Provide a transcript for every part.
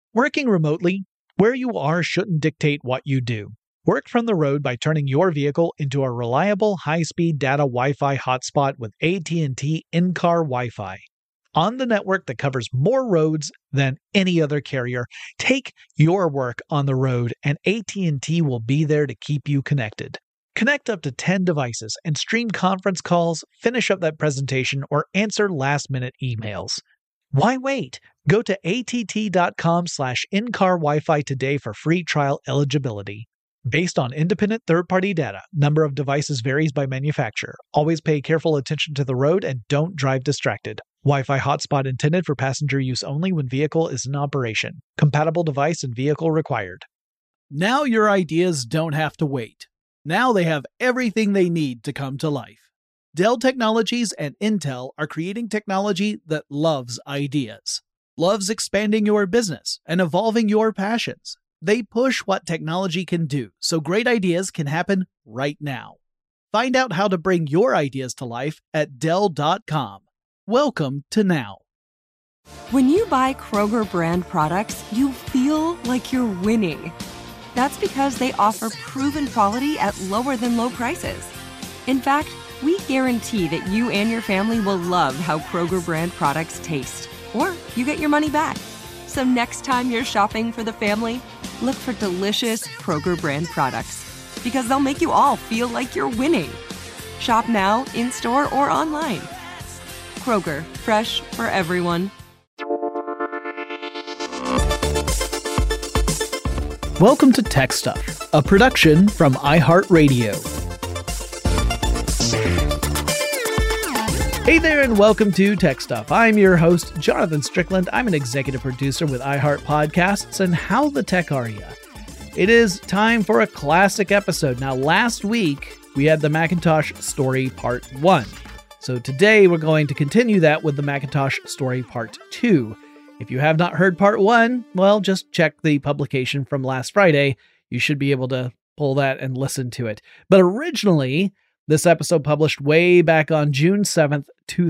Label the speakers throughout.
Speaker 1: Working remotely, where you are shouldn't dictate what you do. Work from the road by turning your vehicle into a reliable high-speed data Wi-Fi hotspot with AT&T in-car Wi-Fi. On the network that covers more roads than any other carrier, take your work on the road and AT&T will be there to keep you connected. Connect up to 10 devices and stream conference calls, finish up that presentation, or answer last-minute emails. Why wait? Go to att.com/in-car Wi-Fi today for free trial eligibility. Based on independent third-party data, number of devices varies by manufacturer. Always pay careful attention to the road and don't drive distracted. Wi-Fi hotspot intended for passenger use only when vehicle is in operation. Compatible device and vehicle required.
Speaker 2: Now your ideas don't have to wait. Now they have everything they need to come to life. Dell Technologies and Intel are creating technology that loves ideas, loves expanding your business and evolving your passions. They push what technology can do so great ideas can happen right now. Find out how to bring your ideas to life at Dell.com. Welcome to now.
Speaker 3: When you buy Kroger brand products, you feel like you're winning. That's because they offer proven quality at lower than low prices. In fact, we guarantee that you and your family will love how Kroger brand products taste, or you get your money back. So next time you're shopping for the family, look for delicious Kroger brand products, because they'll make you all feel like you're winning. Shop now, in-store, or online. Kroger, fresh for everyone.
Speaker 2: Welcome to Tech Stuff, a production from iHeartRadio. Hey there and welcome to Tech Stuff. I'm your host, Jonathan Strickland. I'm an executive producer with iHeart Podcasts, and how the tech are ya? It is time for a classic episode. Now, last week, we had the Macintosh story part 1. So today, we're going to continue that with the Macintosh story part 2. If you have not heard part 1, well, just check the publication from last Friday. You should be able to pull that and listen to it. But originally, this episode published way back on June 7th,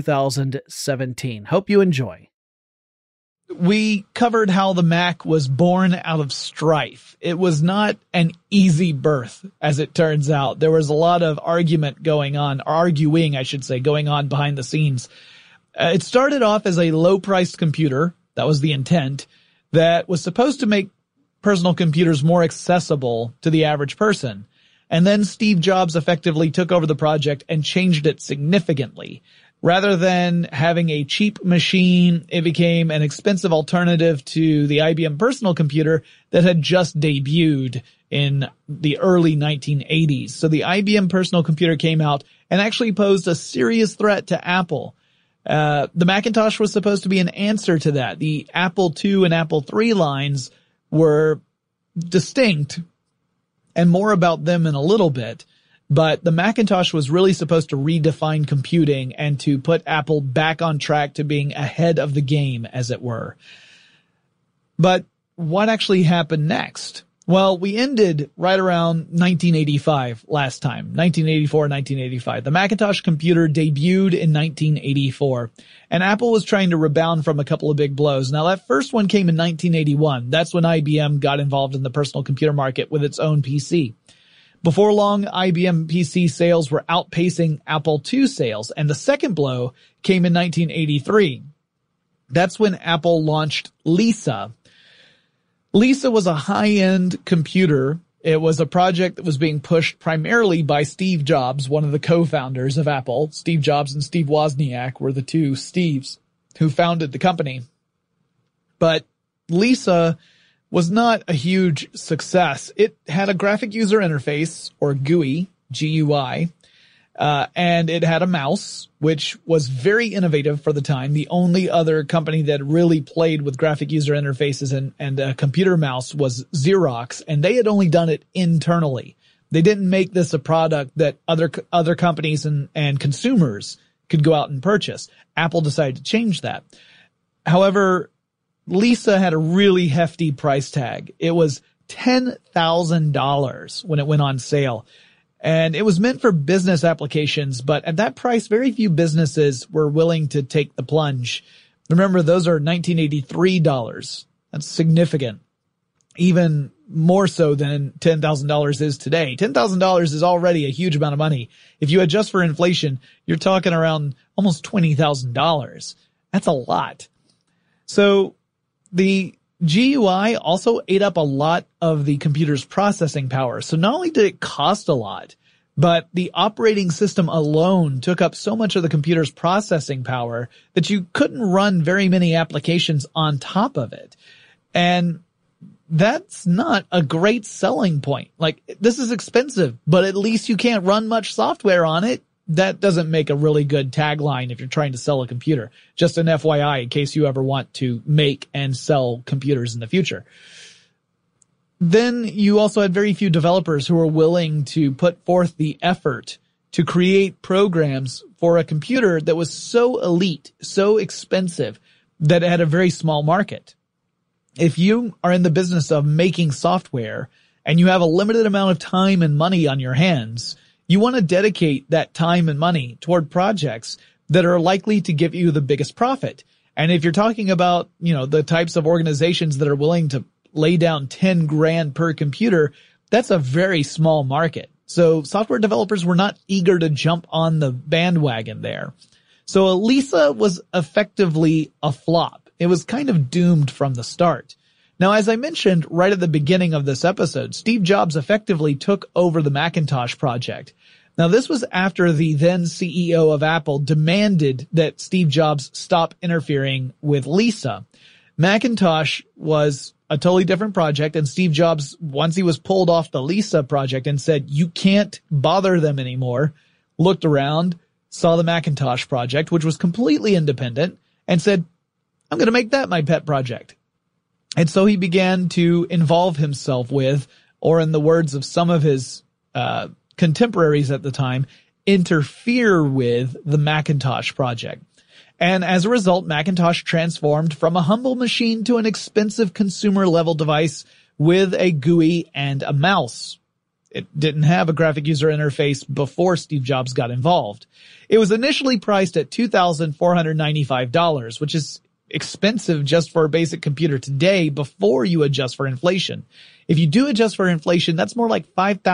Speaker 2: 2017. Hope you enjoy.
Speaker 4: We covered how the Mac was born out of strife. It was not an easy birth, as it turns out. There was a lot of arguing going on behind the scenes. It started off as a low-priced computer. That was the intent. That was supposed to make personal computers more accessible to the average person. And then Steve Jobs effectively took over the project and changed it significantly. Rather than having a cheap machine, it became an expensive alternative to the IBM personal computer that had just debuted in the early 1980s. So the IBM personal computer came out and actually posed a serious threat to Apple. The Macintosh was supposed to be an answer to that. The Apple II and Apple III lines were distinct, and more about them in a little bit. But the Macintosh was really supposed to redefine computing and to put Apple back on track to being ahead of the game, as it were. But what actually happened next? Well, we ended right around 1985 last time, 1984, 1985. The Macintosh computer debuted in 1984, and Apple was trying to rebound from a couple of big blows. Now, that first one came in 1981. That's when IBM got involved in the personal computer market with its own PC. Before long, IBM PC sales were outpacing Apple II sales, and the second blow came in 1983. That's when Apple launched Lisa. Lisa was a high-end computer. It was a project that was being pushed primarily by Steve Jobs, one of the co-founders of Apple. Steve Jobs and Steve Wozniak were the two Steves who founded the company. But Lisa was not a huge success. It had a graphic user interface, or GUI, G-U-I, and it had a mouse, which was very innovative for the time. The only other company that really played with graphic user interfaces and a computer mouse was Xerox, and they had only done it internally. They didn't make this a product that other companies and consumers could go out and purchase. Apple decided to change that. However, Lisa had a really hefty price tag. It was $10,000 when it went on sale. And it was meant for business applications, but at that price, very few businesses were willing to take the plunge. Remember, those are $1983. That's significant. Even more so than $10,000 is today. $10,000 is already a huge amount of money. If you adjust for inflation, you're talking around almost $20,000. That's a lot. So the GUI also ate up a lot of the computer's processing power. So not only did it cost a lot, but the operating system alone took up so much of the computer's processing power that you couldn't run very many applications on top of it. And that's not a great selling point. Like, this is expensive, but at least you can't run much software on it. That doesn't make a really good tagline if you're trying to sell a computer. Just an FYI in case you ever want to make and sell computers in the future. Then you also had very few developers who were willing to put forth the effort to create programs for a computer that was so elite, so expensive, that it had a very small market. If you are in the business of making software and you have a limited amount of time and money on your hands, you want to dedicate that time and money toward projects that are likely to give you the biggest profit. And if you're talking about, the types of organizations that are willing to lay down 10 grand per computer, that's a very small market. So software developers were not eager to jump on the bandwagon there. So Elisa was effectively a flop. It was kind of doomed from the start. Now, as I mentioned right at the beginning of this episode, Steve Jobs effectively took over the Macintosh project. Now, this was after the then CEO of Apple demanded that Steve Jobs stop interfering with Lisa. Macintosh was a totally different project, and Steve Jobs, once he was pulled off the Lisa project and said, you can't bother them anymore, looked around, saw the Macintosh project, which was completely independent, and said, I'm going to make that my pet project. And so he began to involve himself with, or in the words of some of his contemporaries at the time, interfere with the Macintosh project. And as a result, Macintosh transformed from a humble machine to an expensive consumer-level device with a GUI and a mouse. It didn't have a graphic user interface before Steve Jobs got involved. It was initially priced at $2,495, which is expensive just for a basic computer today before you adjust for inflation. If you do adjust for inflation, that's more like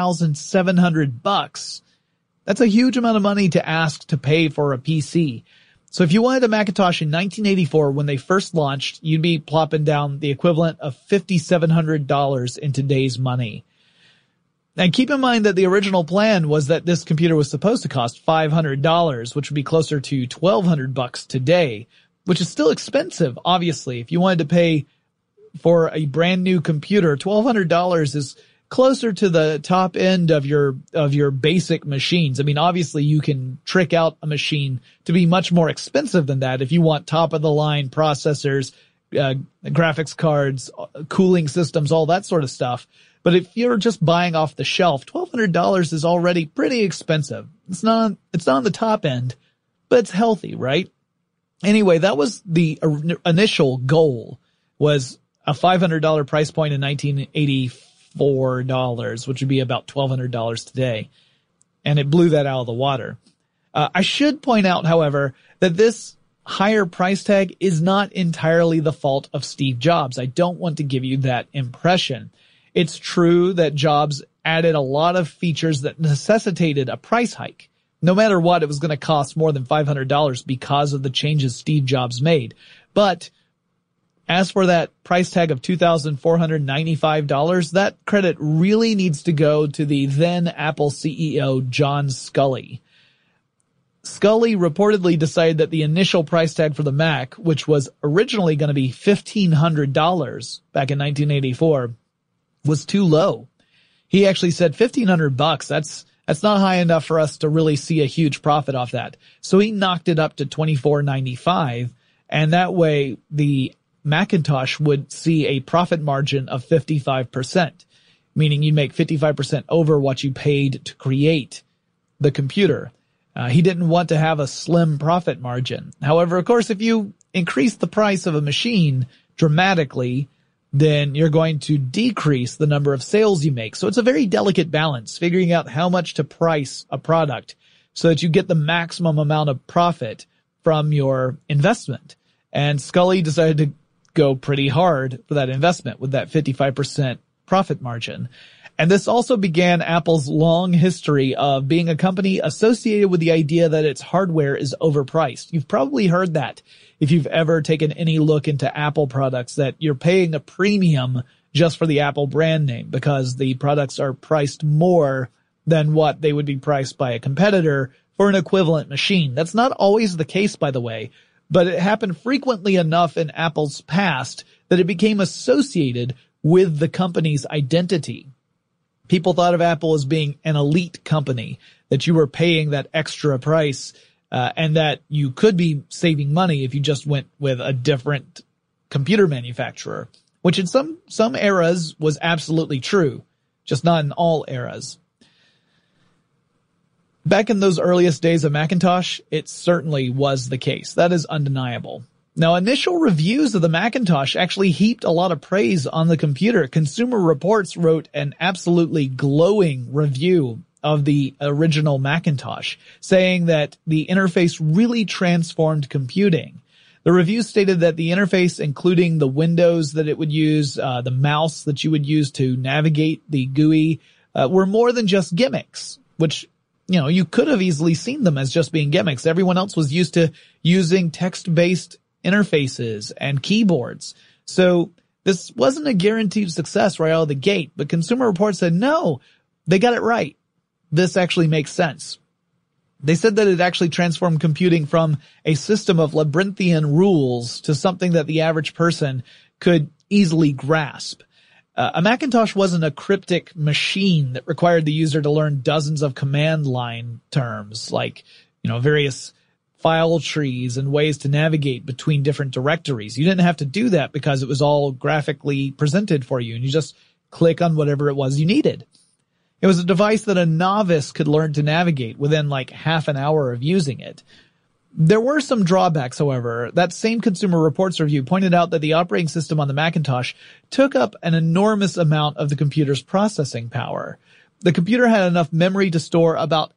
Speaker 4: $5,700. That's a huge amount of money to ask to pay for a PC. So if you wanted a Macintosh in 1984 when they first launched, you'd be plopping down the equivalent of $5,700 in today's money. And keep in mind that the original plan was that this computer was supposed to cost $500, which would be closer to $1,200 today, which is still expensive, obviously. If you wanted to pay for a brand new computer, $1,200 is closer to the top end of your basic machines. I mean, obviously you can trick out a machine to be much more expensive than that if you want top of the line processors, graphics cards, cooling systems, all that sort of stuff. But if you're just buying off the shelf, $1,200 is already pretty expensive. It's not on the top end, but it's healthy, right? Anyway, that was the initial goal, was a $500 price point in 1984, which would be about $1,200 today. And it blew that out of the water. I should point out, however, that this higher price tag is not entirely the fault of Steve Jobs. I don't want to give you that impression. It's true that Jobs added a lot of features that necessitated a price hike. No matter what, it was going to cost more than $500 because of the changes Steve Jobs made. But as for that price tag of $2,495, that credit really needs to go to the then Apple CEO, John Sculley. Sculley reportedly decided that the initial price tag for the Mac, which was originally going to be $1,500 back in 1984, was too low. He actually said $1,500, that's not high enough for us to really see a huge profit off that. So he knocked it up to $2,495, and that way the Macintosh would see a profit margin of 55%, meaning you'd make 55% over what you paid to create the computer. He didn't want to have a slim profit margin. However, of course, if you increase the price of a machine dramatically, then you're going to decrease the number of sales you make. So it's a very delicate balance, figuring out how much to price a product so that you get the maximum amount of profit from your investment. And Sculley decided to go pretty hard for that investment with that 55% profit margin. And this also began Apple's long history of being a company associated with the idea that its hardware is overpriced. You've probably heard that if you've ever taken any look into Apple products, that you're paying a premium just for the Apple brand name because the products are priced more than what they would be priced by a competitor for an equivalent machine. That's not always the case, by the way, but it happened frequently enough in Apple's past that it became associated with the company's identity. People thought of Apple as being an elite company, that you were paying that extra price, and that you could be saving money if you just went with a different computer manufacturer, which in some eras was absolutely true, just not in all eras. Back in those earliest days of Macintosh, it certainly was the case. That is undeniable. Now, initial reviews of the Macintosh actually heaped a lot of praise on the computer. Consumer Reports wrote an absolutely glowing review of the original Macintosh, saying that the interface really transformed computing. The review stated that the interface, including the windows that it would use, the mouse that you would use to navigate the GUI, were more than just gimmicks, which, you know, you could have easily seen them as just being gimmicks. Everyone else was used to using text-based interfaces and keyboards. So this wasn't a guaranteed success right out of the gate, but Consumer Reports said, no, they got it right. This actually makes sense. They said that it actually transformed computing from a system of labyrinthian rules to something that the average person could easily grasp. A Macintosh wasn't a cryptic machine that required the user to learn dozens of command line terms like, you know, various file trees and ways to navigate between different directories. You didn't have to do that because it was all graphically presented for you and you just click on whatever it was you needed. It was a device that a novice could learn to navigate within like half an hour of using it. There were some drawbacks, however. That same Consumer Reports review pointed out that the operating system on the Macintosh took up an enormous amount of the computer's processing power. The computer had enough memory to store about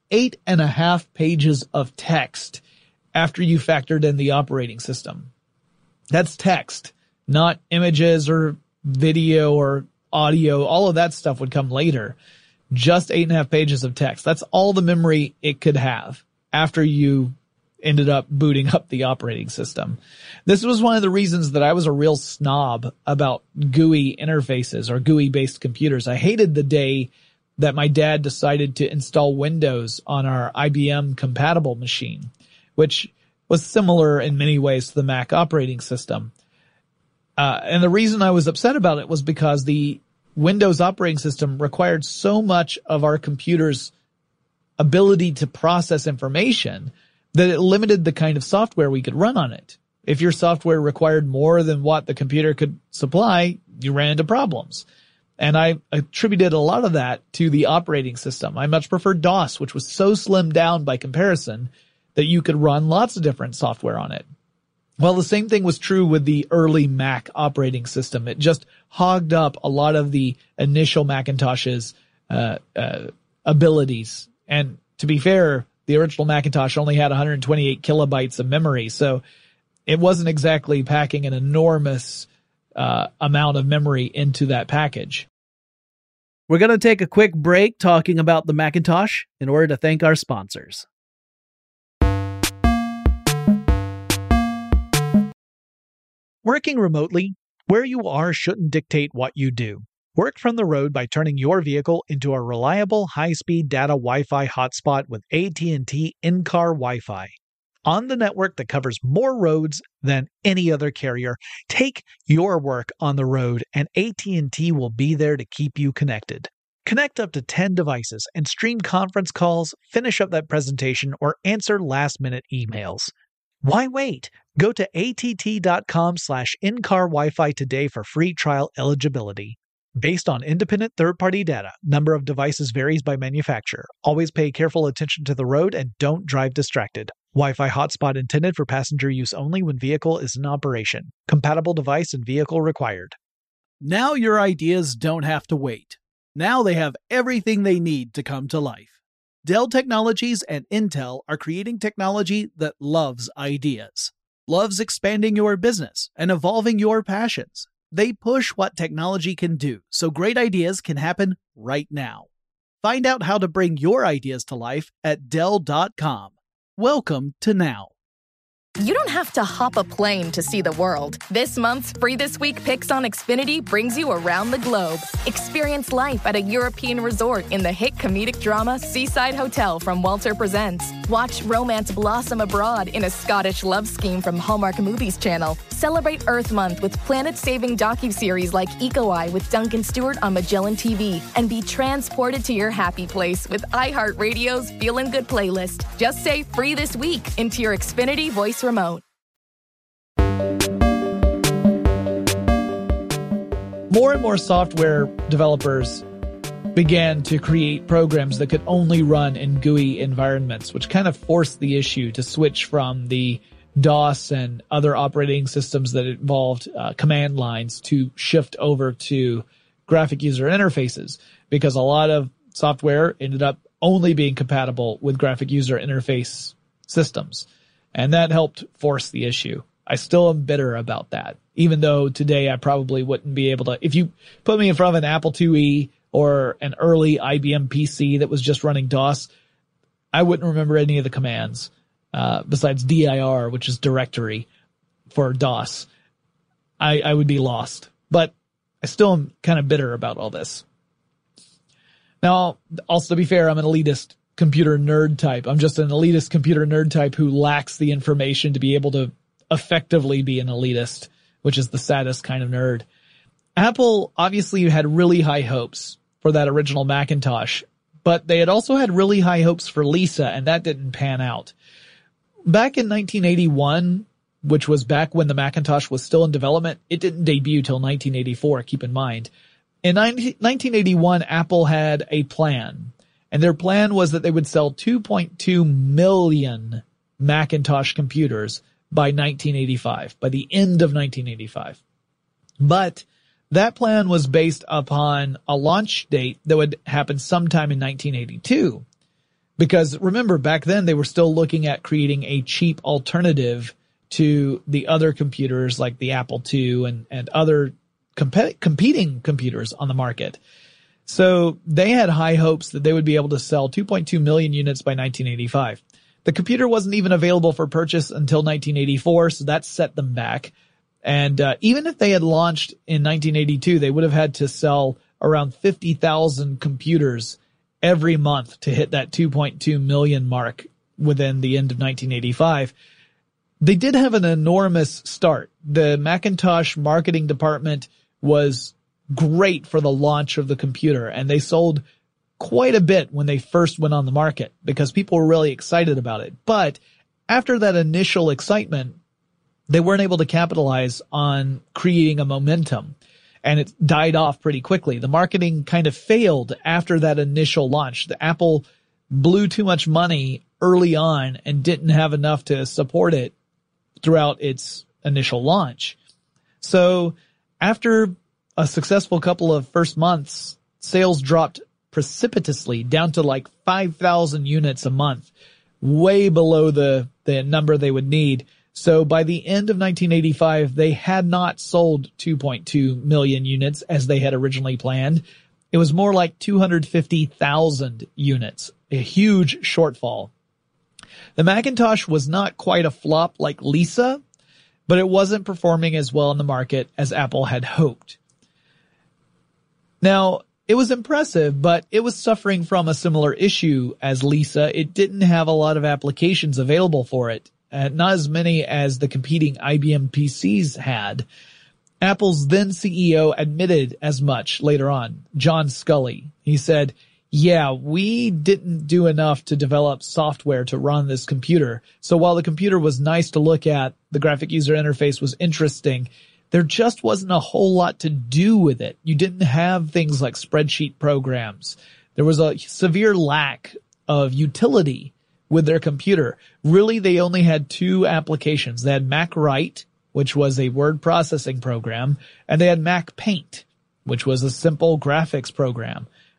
Speaker 4: 8.5 pages of text after you factored in the operating system. That's text, not images or video or audio. All of that stuff would come later. Just 8.5 pages of text. That's all the memory it could have after you ended up booting up the operating system. This was one of the reasons that I was a real snob about GUI interfaces or GUI-based computers. I hated the day that my dad decided to install Windows on our IBM compatible machine, which was similar in many ways to the Mac operating system. And the reason I was upset about it was because the Windows operating system required so much of our computer's ability to process information that it limited the kind of software we could run on it. If your software required more than what the computer could supply, you ran into problems. And I attributed a lot of that to the operating system. I much preferred DOS, which was so slimmed down by comparison that you could run lots of different software on it. Well, the same thing was true with the early Mac operating system. It just hogged up a lot of the initial Macintosh's abilities. And to be fair, the original Macintosh only had 128 kilobytes of memory, so it wasn't exactly packing an enormous amount of memory into that package.
Speaker 2: We're going to take a quick break talking about the Macintosh in order to thank our sponsors.
Speaker 1: Working remotely, where you are shouldn't dictate what you do. Work from the road by turning your vehicle into a reliable high-speed data Wi-Fi hotspot with AT&T in-car Wi-Fi. On the network that covers more roads than any other carrier, take your work on the road and AT&T will be there to keep you connected. Connect up to 10 devices and stream conference calls, finish up that presentation, or answer last-minute emails. Why wait? Go to att.com/in-car Wi-Fi today for free trial eligibility. Based on independent third-party data, number of devices varies by manufacturer. Always pay careful attention to the road and don't drive distracted. Wi-Fi hotspot intended for passenger use only when vehicle is in operation. Compatible device and vehicle required.
Speaker 2: Now your ideas don't have to wait. Now they have everything they need to come to life. Dell Technologies and Intel are creating technology that loves ideas. loves expanding your business and evolving your passions. They push what technology can do, so great ideas can happen right now. Find out how to bring your ideas to life at Dell.com. Welcome to Now.
Speaker 5: You don't have to hop a plane to see the world. This month's Free This Week Picks on Xfinity brings you around the globe. Experience life at a European resort in the hit comedic drama Seaside Hotel from Walter Presents. Watch romance blossom abroad in a Scottish love scheme from Hallmark Movies Channel. Celebrate Earth Month with planet-saving docuseries like Eco Eye with Duncan Stewart on Magellan TV. And be transported to your happy place with iHeartRadio's Feelin' Good playlist. Just say Free This Week into your Xfinity voice remote.
Speaker 4: More and more software developers began to create programs that could only run in GUI environments, which kind of forced the issue to switch from the DOS and other operating systems that involved command lines to shift over to graphic user interfaces, because a lot of software ended up only being compatible with graphic user interface systems. And that helped force the issue. I still am bitter about that, even though today I probably wouldn't be able to. If you put me in front of an Apple IIe or an early IBM PC that was just running DOS, I wouldn't remember any of the commands, besides dir, which is directory for DOS. I would be lost, but I still am kind of bitter about all this. Now, also to be fair, I'm an elitist computer nerd type. I'm just an elitist computer nerd type who lacks the information to be able to effectively be an elitist, which is the saddest kind of nerd. Apple obviously had really high hopes for that original Macintosh, but they had also had really high hopes for Lisa, and that didn't pan out. Back in 1981, which was back when the Macintosh was still in development, it didn't debut till 1984, keep in mind. In 1981, Apple had a plan. And their plan was that they would sell 2.2 million Macintosh computers by 1985, by the end of 1985. But that plan was based upon a launch date that would happen sometime in 1982. Because remember, back then they were still looking at creating a cheap alternative to the other computers like the Apple II and other competing computers on the market. So they had high hopes that they would be able to sell 2.2 million units by 1985. The computer wasn't even available for purchase until 1984, so that set them back. And even if they had launched in 1982, they would have had to sell around 50,000 computers every month to hit that 2.2 million mark within the end of 1985. They did have an enormous start. The Macintosh marketing department was great for the launch of the computer, and they sold quite a bit when they first went on the market because people were really excited about it. But after that initial excitement, they weren't able to capitalize on creating a momentum, and it died off pretty quickly. The marketing kind of failed after that initial launch. The Apple blew too much money early on and didn't have enough to support it throughout its initial launch. So after a successful couple of first months, sales dropped precipitously down to like 5,000 units a month, way below the number they would need. So by the end of 1985, they had not sold 2.2 million units as they had originally planned. It was more like 250,000 units, a huge shortfall. The Macintosh was not quite a flop like Lisa, but it wasn't performing as well in the market as Apple had hoped. Now, it was impressive, but it was suffering from a similar issue as Lisa. It didn't have a lot of applications available for it, not as many as the competing IBM PCs had. Apple's then CEO admitted as much later on, John Sculley. He said, yeah, we didn't do enough to develop software to run this computer. So while the computer was nice to look at, the graphic user interface was interesting, there just wasn't a whole lot to do with it. You didn't have things like spreadsheet programs. There was a severe lack of utility with their computer. Really, they only had two applications. They had MacWrite, which was a word processing program, and they had Mac Paint, which was a simple graphics program.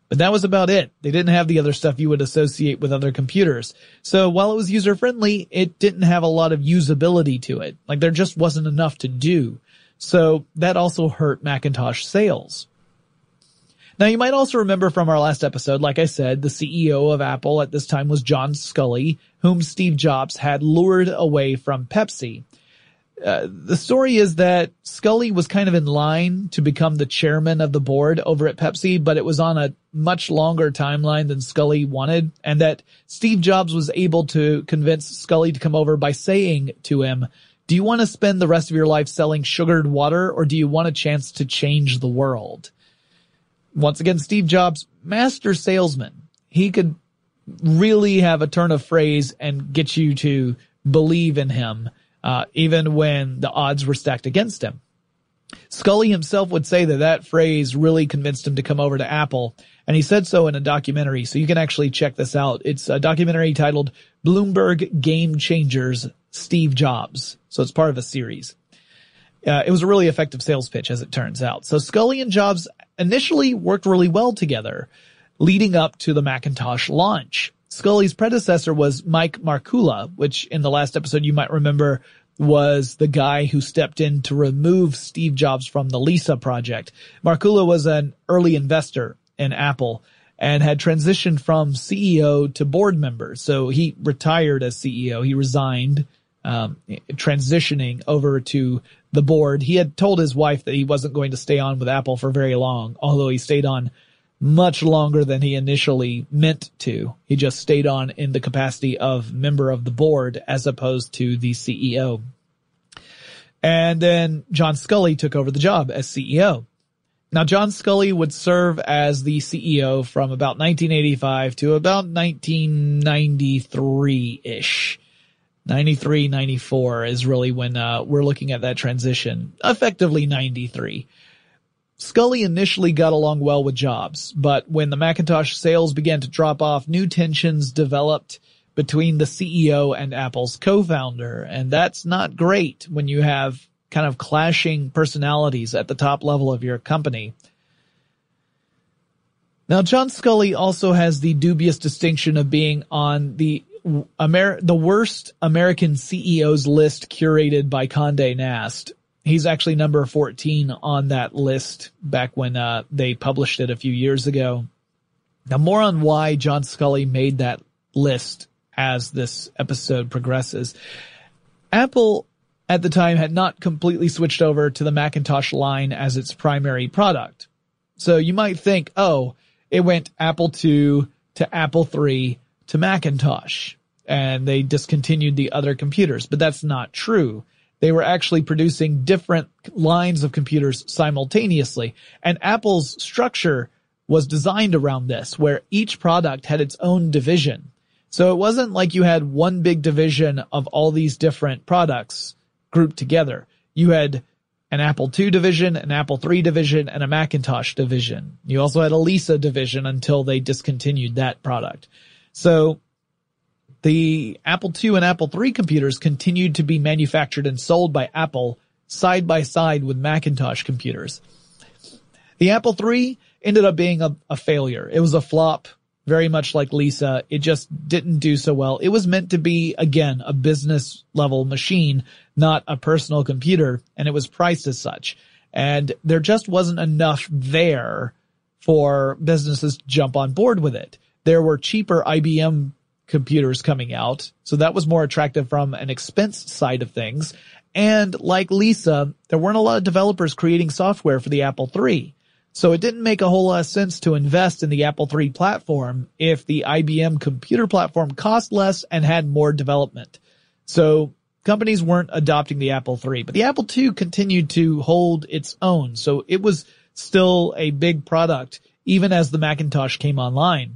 Speaker 4: But that was about it. They didn't have the other stuff you would associate with other computers. So while it was user-friendly, it didn't have a lot of usability to it. Like, there just wasn't enough to do. So that also hurt Macintosh sales. Now, you might also remember from our last episode, like I said, the CEO of Apple at this time was John Sculley, whom Steve Jobs had lured away from Pepsi. The story is that Sculley was kind of in line to become the chairman of the board over at Pepsi, but it was on a much longer timeline than Sculley wanted, and that Steve Jobs was able to convince Sculley to come over by saying to him, "Do you want to spend the rest of your life selling sugared water, or do you want a chance to change the world?" Once again, Steve Jobs, master salesman. He could really have a turn of phrase and get you to believe in him, even when the odds were stacked against him. Sculley himself would say that phrase really convinced him to come over to Apple, and he said so in a documentary, so you can actually check this out. It's a documentary titled Bloomberg Game Changers, Steve Jobs. So it's part of a series. It was a really effective sales pitch, as it turns out. So Sculley and Jobs initially worked really well together, leading up to the Macintosh launch. Sculley's predecessor was Mike Markkula, which in the last episode you might remember was the guy who stepped in to remove Steve Jobs from the Lisa project. Markkula was an early investor in Apple and had transitioned from CEO to board member. So he retired as CEO. He resigned, transitioning over to the board. He had told his wife that he wasn't going to stay on with Apple for very long, although he stayed on much longer than he initially meant to. He just stayed on in the capacity of member of the board as opposed to the CEO. And then John Sculley took over the job as CEO. Now, John Sculley would serve as the CEO from about 1985 to about 1993-ish. 93, 94 is really when we're looking at that transition. Effectively 93. Sculley initially got along well with Jobs, but when the Macintosh sales began to drop off, new tensions developed between the CEO and Apple's co-founder, and that's not great when you have kind of clashing personalities at the top level of your company. Now, John Sculley also has the dubious distinction of being on the worst American CEOs list curated by Condé Nast. He's actually number 14 on that list back when they published it a few years ago. Now, more on why John Sculley made that list as this episode progresses. Apple at the time had not completely switched over to the Macintosh line as its primary product. So you might think, oh, it went Apple II to Apple III to Macintosh, and they discontinued the other computers. But that's not true. They were actually producing different lines of computers simultaneously, and Apple's structure was designed around this, where each product had its own division. So it wasn't like you had one big division of all these different products grouped together. You had an Apple II division, an Apple III division, and a Macintosh division. You also had a Lisa division until they discontinued that product. So the Apple II and Apple III computers continued to be manufactured and sold by Apple side by side with Macintosh computers. The Apple III ended up being a failure. It was a flop, very much like Lisa. It just didn't do so well. It was meant to be, again, a business level machine, not a personal computer, and it was priced as such. And there just wasn't enough there for businesses to jump on board with it. There were cheaper IBM computers coming out, so that was more attractive from an expense side of things. And like Lisa, there weren't a lot of developers creating software for the Apple III. So it didn't make a whole lot of sense to invest in the Apple III platform if the IBM computer platform cost less and had more development. So companies weren't adopting the Apple III, but the Apple II continued to hold its own. So it was still a big product, even as the Macintosh came online.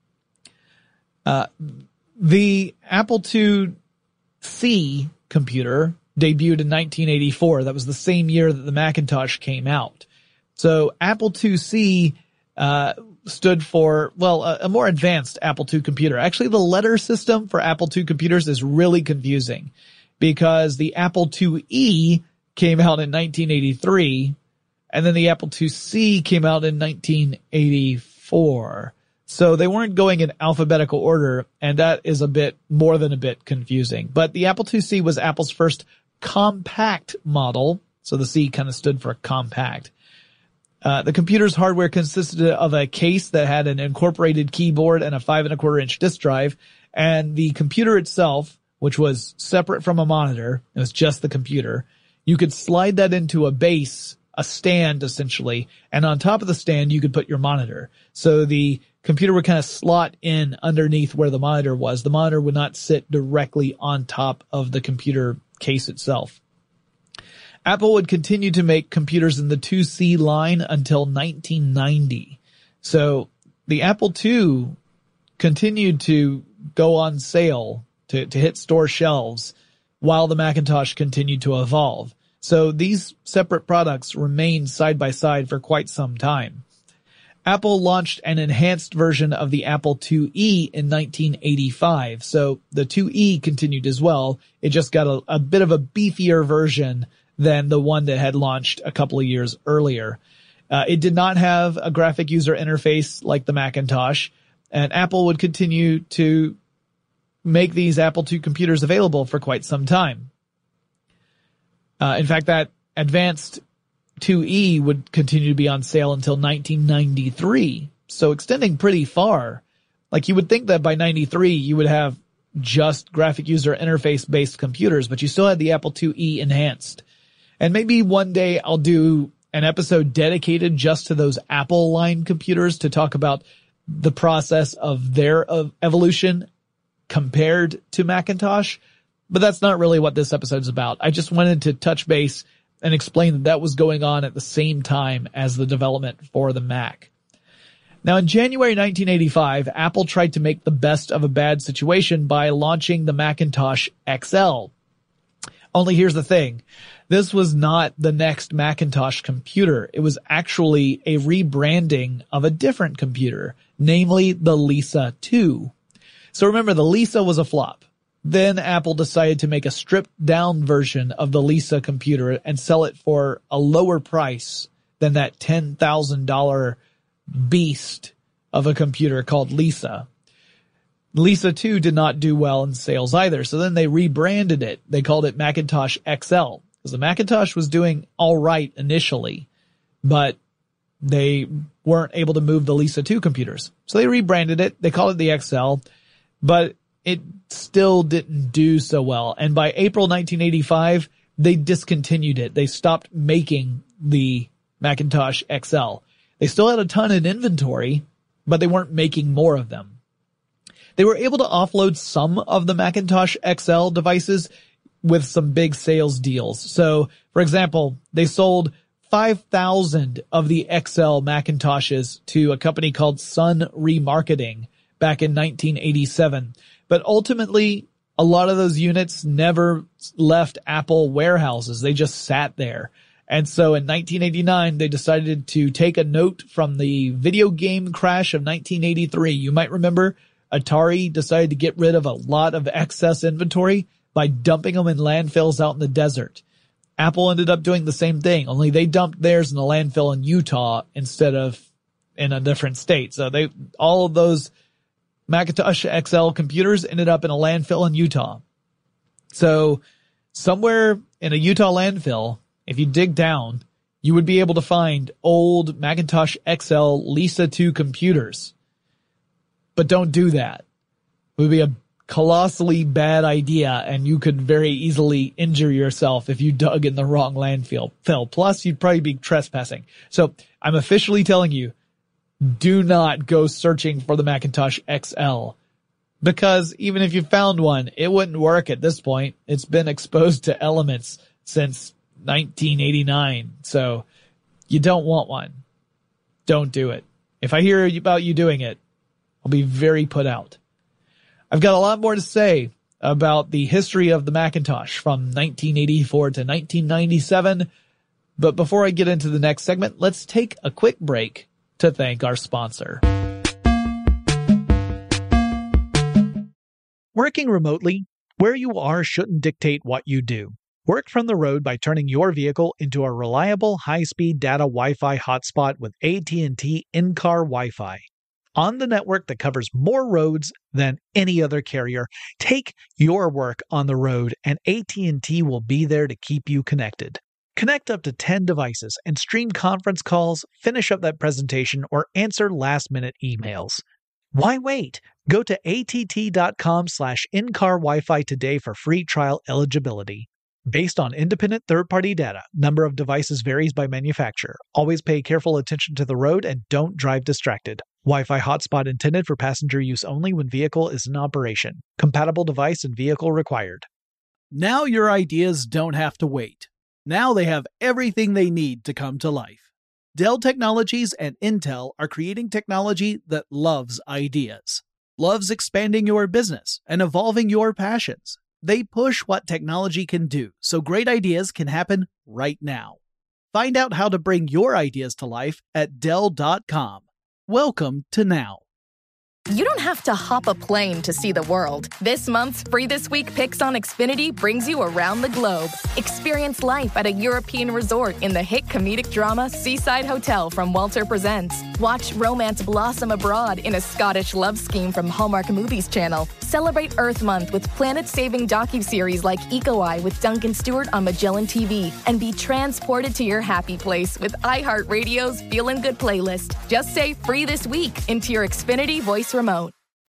Speaker 4: The Apple IIc computer debuted in 1984. That was the same year that the Macintosh came out. So Apple IIc stood for, a more advanced Apple II computer. Actually, the letter system for Apple II computers is really confusing because the Apple IIe came out in 1983, and then the Apple IIc came out in 1984. 4. So they weren't going in alphabetical order, and that is a bit more than a bit confusing. But the Apple IIc was Apple's first compact model. So the C kind of stood for compact. The computer's hardware consisted of a case that had an incorporated keyboard and a 5.25-inch disk drive. And the computer itself, which was separate from a monitor, it was just the computer, you could slide that into a base, a stand essentially, and on top of the stand you could put your monitor. So the computer would kind of slot in underneath where the monitor was. The monitor would not sit directly on top of the computer case itself. Apple would continue to make computers in the IIc line until 1990. So the Apple II continued to go on sale to hit store shelves while the Macintosh continued to evolve. So these separate products remained side by side for quite some time. Apple launched an enhanced version of the Apple IIe in 1985. So the IIe continued as well. It just got a bit of a beefier version than the one that had launched a couple of years earlier. It did not have a graphic user interface like the Macintosh, and Apple would continue to make these Apple II computers available for quite some time. In fact, that advanced IIe would continue to be on sale until 1993, so extending pretty far. Like, you would think that by 93 you would have just graphic user interface based computers, but you still had the Apple IIe enhanced. And maybe one day I'll do an episode dedicated just to those Apple line computers to talk about the process of their evolution compared to Macintosh. But that's not really what this episode is about. I just wanted to touch base and explain that was going on at the same time as the development for the Mac. Now, in January 1985, Apple tried to make the best of a bad situation by launching the Macintosh XL. Only here's the thing. This was not the next Macintosh computer. It was actually a rebranding of a different computer, namely the Lisa 2. So remember, the Lisa was a flop. Then Apple decided to make a stripped down version of the Lisa computer and sell it for a lower price than that $10,000 beast of a computer called Lisa. Lisa 2 did not do well in sales either, so then they rebranded it. They called it Macintosh XL, because the Macintosh was doing all right initially, but they weren't able to move the Lisa 2 computers. So they rebranded it. They called it the XL, but it still didn't do so well. And by April 1985, they discontinued it. They stopped making the Macintosh XL. They still had a ton in inventory, but they weren't making more of them. They were able to offload some of the Macintosh XL devices with some big sales deals. So, for example, they sold 5,000 of the XL Macintoshes to a company called Sun Remarketing back in 1987. But ultimately, a lot of those units never left Apple warehouses. They just sat there. And so in 1989, they decided to take a note from the video game crash of 1983. You might remember Atari decided to get rid of a lot of excess inventory by dumping them in landfills out in the desert. Apple ended up doing the same thing, only they dumped theirs in a landfill in Utah instead of in a different state. So all of those Macintosh XL computers ended up in a landfill in Utah. So somewhere in a Utah landfill, if you dig down, you would be able to find old Macintosh XL Lisa 2 computers. But don't do that. It would be a colossally bad idea, and you could very easily injure yourself if you dug in the wrong landfill. Plus, you'd probably be trespassing. So I'm officially telling you, do not go searching for the Macintosh XL, because even if you found one, it wouldn't work at this point. It's been exposed to elements since 1989, so you don't want one. Don't do it. If I hear about you doing it, I'll be very put out. I've got a lot more to say about the history of the Macintosh from 1984 to 1997, but before I get into the next segment, let's take a quick break to thank our sponsor.
Speaker 1: Working remotely, where you are shouldn't dictate what you do. Work from the road by turning your vehicle into a reliable high-speed data Wi-Fi hotspot with AT&T in-car Wi-Fi. on the network that covers more roads than any other carrier. Take your work on the road, and AT&T will be there to keep you connected. Connect up to 10 devices and stream conference calls, finish up that presentation, or answer last-minute emails. Why wait? Go to att.com/in-car Wi-Fi today for free trial eligibility. Based on independent third-party data, number of devices varies by manufacturer. Always pay careful attention to the road and don't drive distracted. Wi-Fi hotspot intended for passenger use only when vehicle is in operation. Compatible device and vehicle required.
Speaker 2: Now your ideas don't have to wait. Now they have everything they need to come to life. Dell Technologies and Intel are creating technology that loves ideas, loves expanding your business and evolving your passions. They push what technology can do so great ideas can happen right now. Find out how to bring your ideas to life at Dell.com. Welcome to Now.
Speaker 5: You don't have to hop a plane to see the world. This month's Free This Week Picks on Xfinity brings you around the globe. Experience life at a European resort in the hit comedic drama Seaside Hotel from Walter Presents. Watch romance blossom abroad in a Scottish love scheme from Hallmark Movies Channel. Celebrate Earth Month with planet-saving docuseries like Eco Eye with Duncan Stewart on Magellan TV. And be transported to your happy place with iHeartRadio's Feelin' Good playlist. Just say Free This Week into your Xfinity voice remote.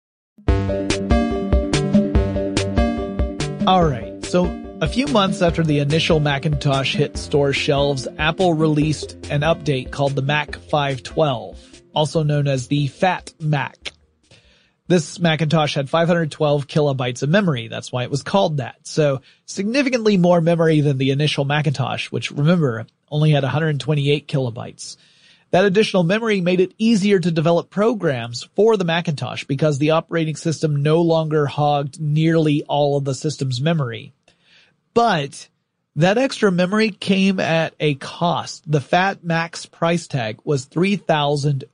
Speaker 4: All right, so a few months after the initial Macintosh hit store shelves, Apple released an update called the Mac 512, also known as the Fat Mac. This Macintosh had 512 kilobytes of memory. That's why it was called that. So significantly more memory than the initial Macintosh, which, remember, only had 128 kilobytes. That additional memory made it easier to develop programs for the Macintosh because the operating system no longer hogged nearly all of the system's memory. But that extra memory came at a cost. The Fat Mac's price tag was $3,300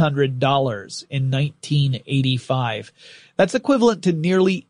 Speaker 4: in 1985. That's equivalent to nearly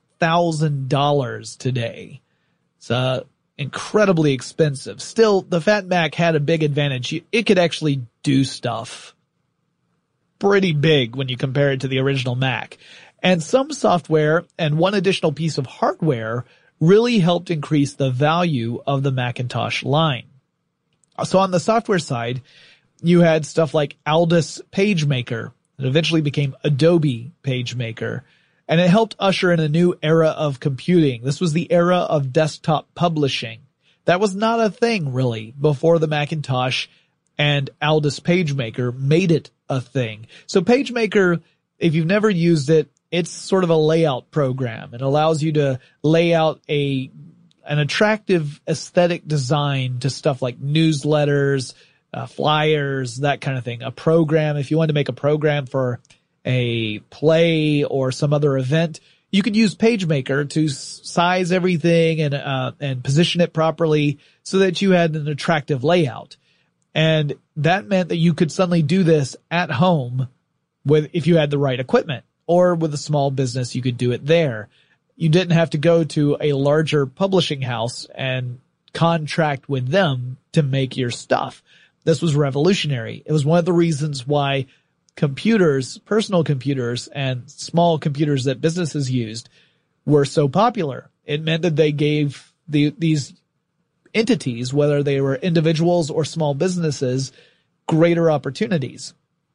Speaker 4: $8,000 today. It's incredibly expensive. Still, the Fat Mac had a big advantage. It could actually do stuff pretty big when you compare it to the original Mac. And some software and one additional piece of hardware really helped increase the value of the Macintosh line. So on the software side, you had stuff like Aldus PageMaker that eventually became Adobe PageMaker, and it helped usher in a new era of computing. This was the era of desktop publishing. That was not a thing really before the Macintosh, and Aldus PageMaker made it a thing. So PageMaker, if you've never used it, it's sort of a layout program. It allows you to lay out an attractive aesthetic design to stuff like newsletters, flyers, that kind of thing. A program, if you want to make a program for a play or some other event, you could use PageMaker to size everything and position it properly so that you had an attractive layout. And that meant that you could suddenly do this at home if you had the right equipment. Or with a small business, you could do it there. You didn't have to go to a larger publishing house and contract with them to make your stuff. This was revolutionary. It was one of the reasons why computers, personal computers, and small computers that businesses used were so popular. It meant that they gave these entities, whether they were individuals or small businesses, greater opportunities.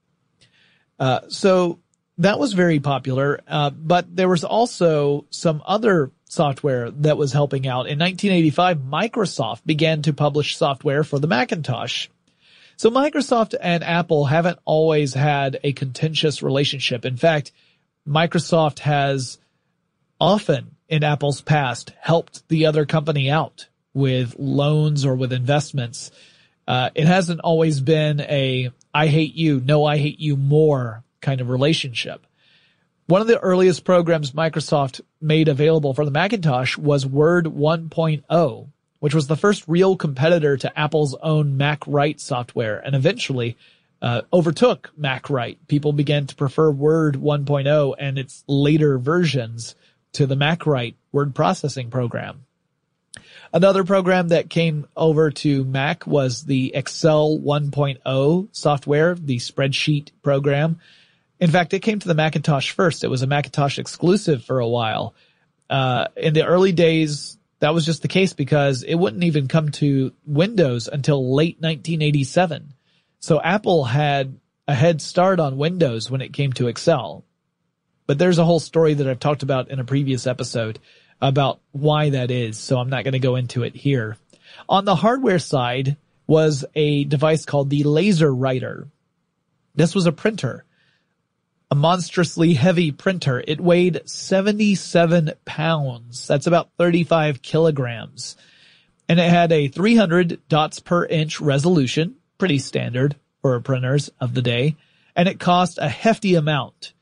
Speaker 4: So that was very popular, but there was also some other software that was helping out. In 1985, Microsoft began to publish software for the Macintosh. So Microsoft and Apple haven't always had a contentious relationship. In fact, Microsoft has often in Apple's past helped the other company out with loans or with investments. It hasn't always been a I hate you, no I hate you more kind of relationship. One of the earliest programs Microsoft made available for the Macintosh was Word 1.0, which was the first real competitor to Apple's own MacWrite software and eventually overtook MacWrite. People began to prefer Word 1.0 and its later versions to the MacWrite word processing program. Another program that came over to Mac was the Excel 1.0 software, the spreadsheet program. In fact, it came to the Macintosh first. It was a Macintosh exclusive for a while. In the early days, that was just the case because it wouldn't even come to Windows until late 1987. So Apple had a head start on Windows when it came to Excel. But there's a whole story that I've talked about in a previous episode about why that is, so I'm not going to go into it here. On the hardware side was a device called the LaserWriter. This was a printer, a monstrously heavy printer. It weighed 77 pounds. That's about 35 kilograms. And it had a 300 dots per inch resolution, pretty standard for printers of the day. And it cost a hefty amount,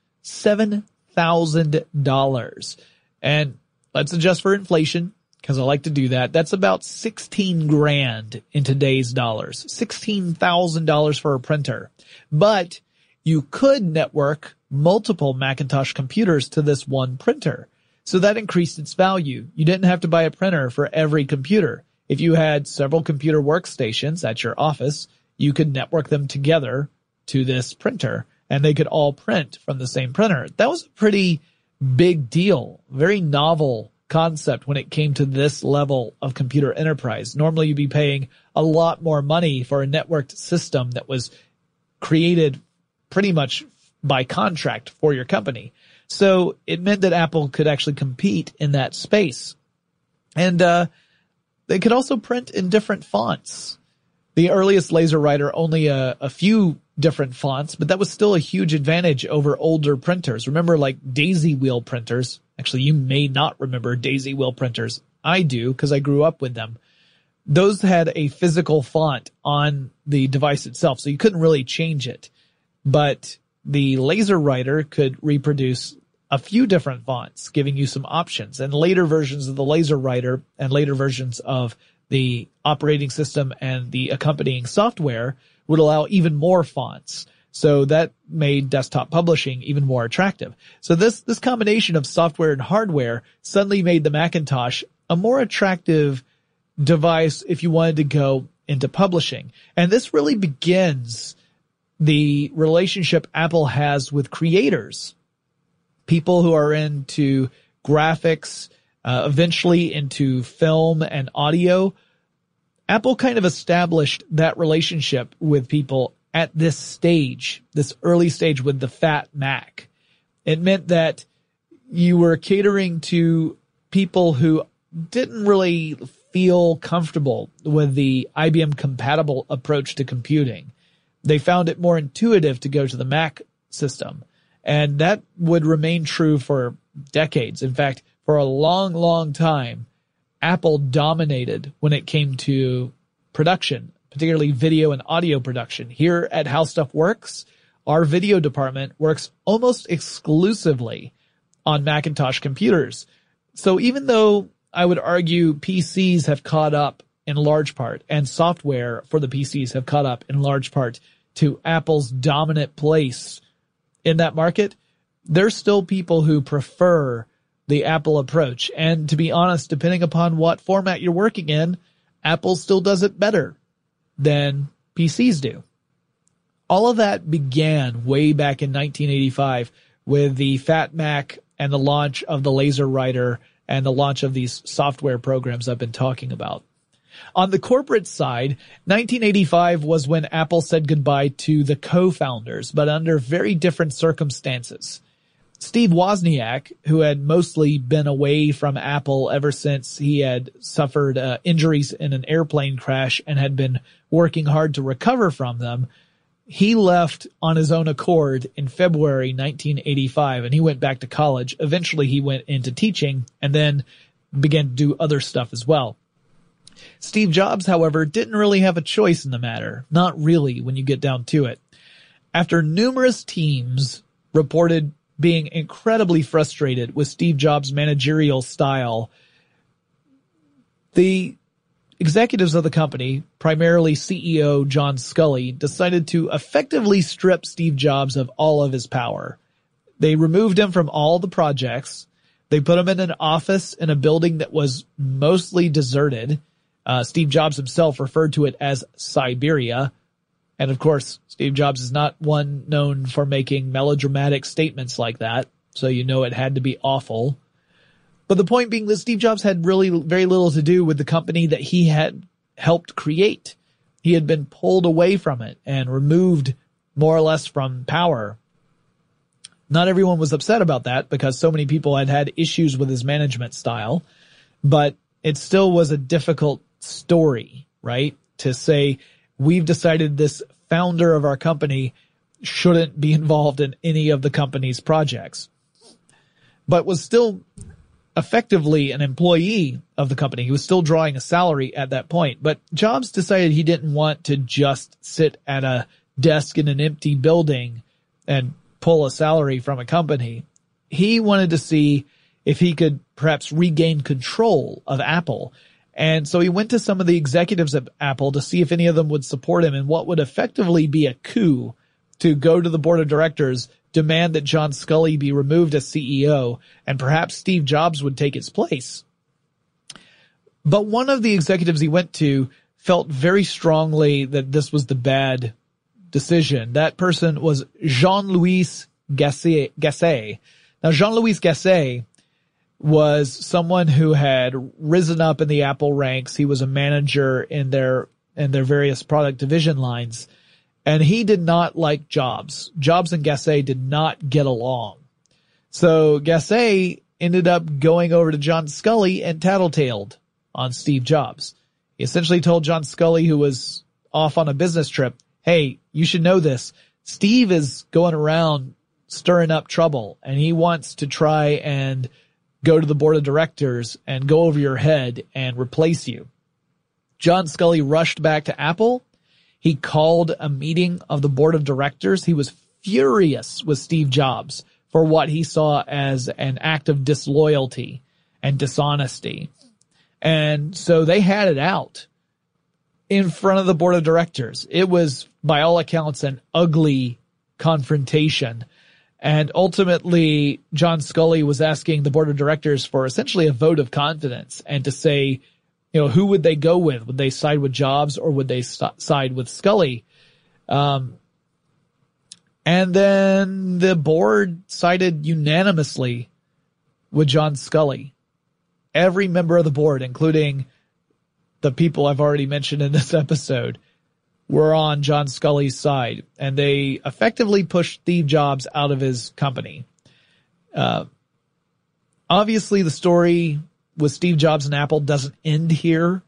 Speaker 4: $7,000. And let's adjust for inflation, because I like to do that. That's about 16 grand in today's dollars. $16,000 for a printer. But you could network multiple Macintosh computers to this one printer. So that increased its value. You didn't have to buy a printer for every computer. If you had several computer workstations at your office, you could network them together to this printer, and they could all print from the same printer. That was a pretty big deal, very novel concept when it came to this level of computer enterprise. Normally you'd be paying a lot more money for a networked system that was created pretty much by contract for your company. So it meant that Apple could actually compete in that space. And they could also print in different fonts. The earliest LaserWriter only a few different fonts, but that was still a huge advantage over older printers. Remember, like daisy wheel printers. Actually, you may not remember daisy wheel printers. I do, because I grew up with them. Those had a physical font on the device itself, so you couldn't really change it. But the LaserWriter could reproduce a few different fonts, giving you some options. And later versions of the LaserWriter and later versions of the operating system and the accompanying software would allow even more fonts. So that made desktop publishing even more attractive. So this combination of software and hardware suddenly made the Macintosh a more attractive device if you wanted to go into publishing. And this really begins the relationship Apple has with creators, people who are into graphics, eventually into film and audio. Apple kind of established that relationship with people at this stage, this early stage with the Fat Mac. It meant that you were catering to people who didn't really feel comfortable with the IBM compatible approach to computing. They found it more intuitive to go to the Mac system. And that would remain true for decades. In fact, for a long, long time, Apple dominated when it came to production, particularly video and audio production. Here at How Stuff Works, our video department works almost exclusively on Macintosh computers. So even though I would argue PCs have caught up in large part, and software for the PCs have caught up in large part to Apple's dominant place in that market, there's still people who prefer the Apple approach. And to be honest, depending upon what format you're working in, Apple still does it better than PCs do. All of that began way back in 1985 with the Fat Mac and the launch of the LaserWriter and the launch of these software programs I've been talking about. On the corporate side, 1985 was when Apple said goodbye to the co-founders, but under very different circumstances. Steve Wozniak, who had mostly been away from Apple ever since he had suffered injuries in an airplane crash and had been working hard to recover from them, he left on his own accord in February 1985, and he went back to college. Eventually, he went into teaching and then began to do other stuff as well. Steve Jobs, however, didn't really have a choice in the matter. Not really when you get down to it. After numerous teams reported being incredibly frustrated with Steve Jobs' managerial style, the executives of the company, primarily CEO John Sculley, decided to effectively strip Steve Jobs of all of his power. They removed him from all the projects. They put him in an office in a building that was mostly deserted. Steve Jobs himself referred to it as Siberia. And of course, Steve Jobs is not one known for making melodramatic statements like that. So you know it had to be awful. But the point being that Steve Jobs had really very little to do with the company that he had helped create. He had been pulled away from it and removed more or less from power. Not everyone was upset about that because so many people had had issues with his management style, but it still was a difficult story, right? To say, we've decided this founder of our company shouldn't be involved in any of the company's projects, but was still effectively an employee of the company. He was still drawing a salary at that point, but Jobs decided he didn't want to just sit at a desk in an empty building and pull a salary from a company. He wanted to see if he could perhaps regain control of Apple. And so he went to some of the executives at Apple to see if any of them would support him in what would effectively be a coup to go to the board of directors, demand that John Sculley be removed as CEO, and perhaps Steve Jobs would take his place. But one of the executives he went to felt very strongly that this was the bad decision. That person was Jean-Louis Gasset. Now, Jean-Louis Gasset was someone who had risen up in the Apple ranks. He was a manager in their various product division lines, and he did not like Jobs. Jobs and Gasset did not get along. So Gasset ended up going over to John Sculley and tattletaled on Steve Jobs. He essentially told John Sculley, who was off on a business trip, hey, you should know this. Steve is going around stirring up trouble, and he wants to try and go to the board of directors and go over your head and replace you. John Sculley rushed back to Apple. He called a meeting of the board of directors. He was furious with Steve Jobs for what he saw as an act of disloyalty and dishonesty. And so they had it out in front of the board of directors. It was, by all accounts, an ugly confrontation. And ultimately, John Sculley was asking the board of directors for essentially a vote of confidence and to say, you know, who would they go with? Would they side with Jobs or would they side with Sculley? And then the board sided unanimously with John Sculley. Every member of the board, including the people I've already mentioned in this episode, were on John Sculley's side, and they effectively pushed Steve Jobs out of his company. Obviously, the story with Steve Jobs and Apple doesn't end here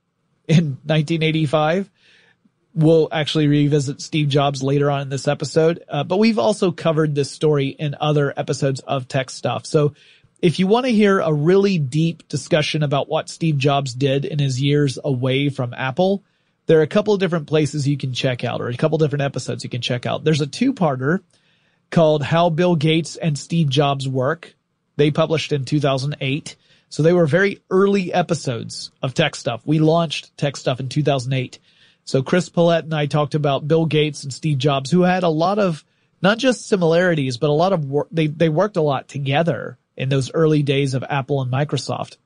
Speaker 4: in 1985. We'll actually revisit Steve Jobs later on in this episode, but we've also covered this story in other episodes of Tech Stuff. So if you want to hear a really deep discussion about what Steve Jobs did in his years away from Apple, there are a couple of different places you can check out, or a couple different episodes you can check out. There's a two-parter called How Bill Gates and Steve Jobs Work. They published in 2008. So they were very early episodes of Tech Stuff. We launched Tech Stuff in 2008. So Chris Pollette and I talked about Bill Gates and Steve Jobs, who had a lot of, not just similarities, but a lot of work. They worked a lot together in those early days of Apple and Microsoft.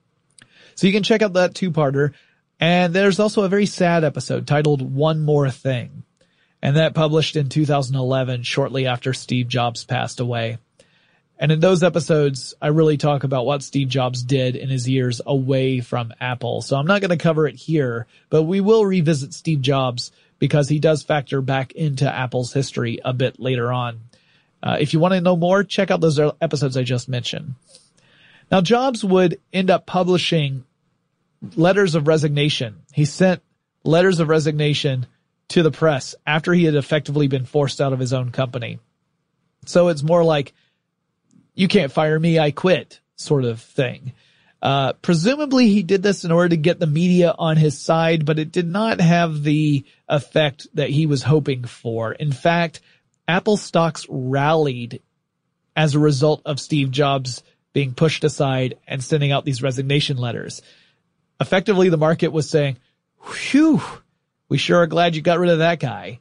Speaker 4: So you can check out that two-parter. And there's also a very sad episode titled One More Thing. And that published in 2011, shortly after Steve Jobs passed away. And in those episodes, I really talk about what Steve Jobs did in his years away from Apple. So I'm not going to cover it here, but we will revisit Steve Jobs because he does factor back into Apple's history a bit later on. If you want to know more, check out those episodes I just mentioned. Now, Jobs would end up publishing letters of resignation. He sent letters of resignation to the press after he had effectively been forced out of his own company. So it's more like, you can't fire me, I quit sort of thing. Presumably he did this in order to get the media on his side, but it did not have the effect that he was hoping for. In fact, Apple stocks rallied as a result of Steve Jobs being pushed aside and sending out these resignation letters. Effectively, the market was saying, whew, we sure are glad you got rid of that guy.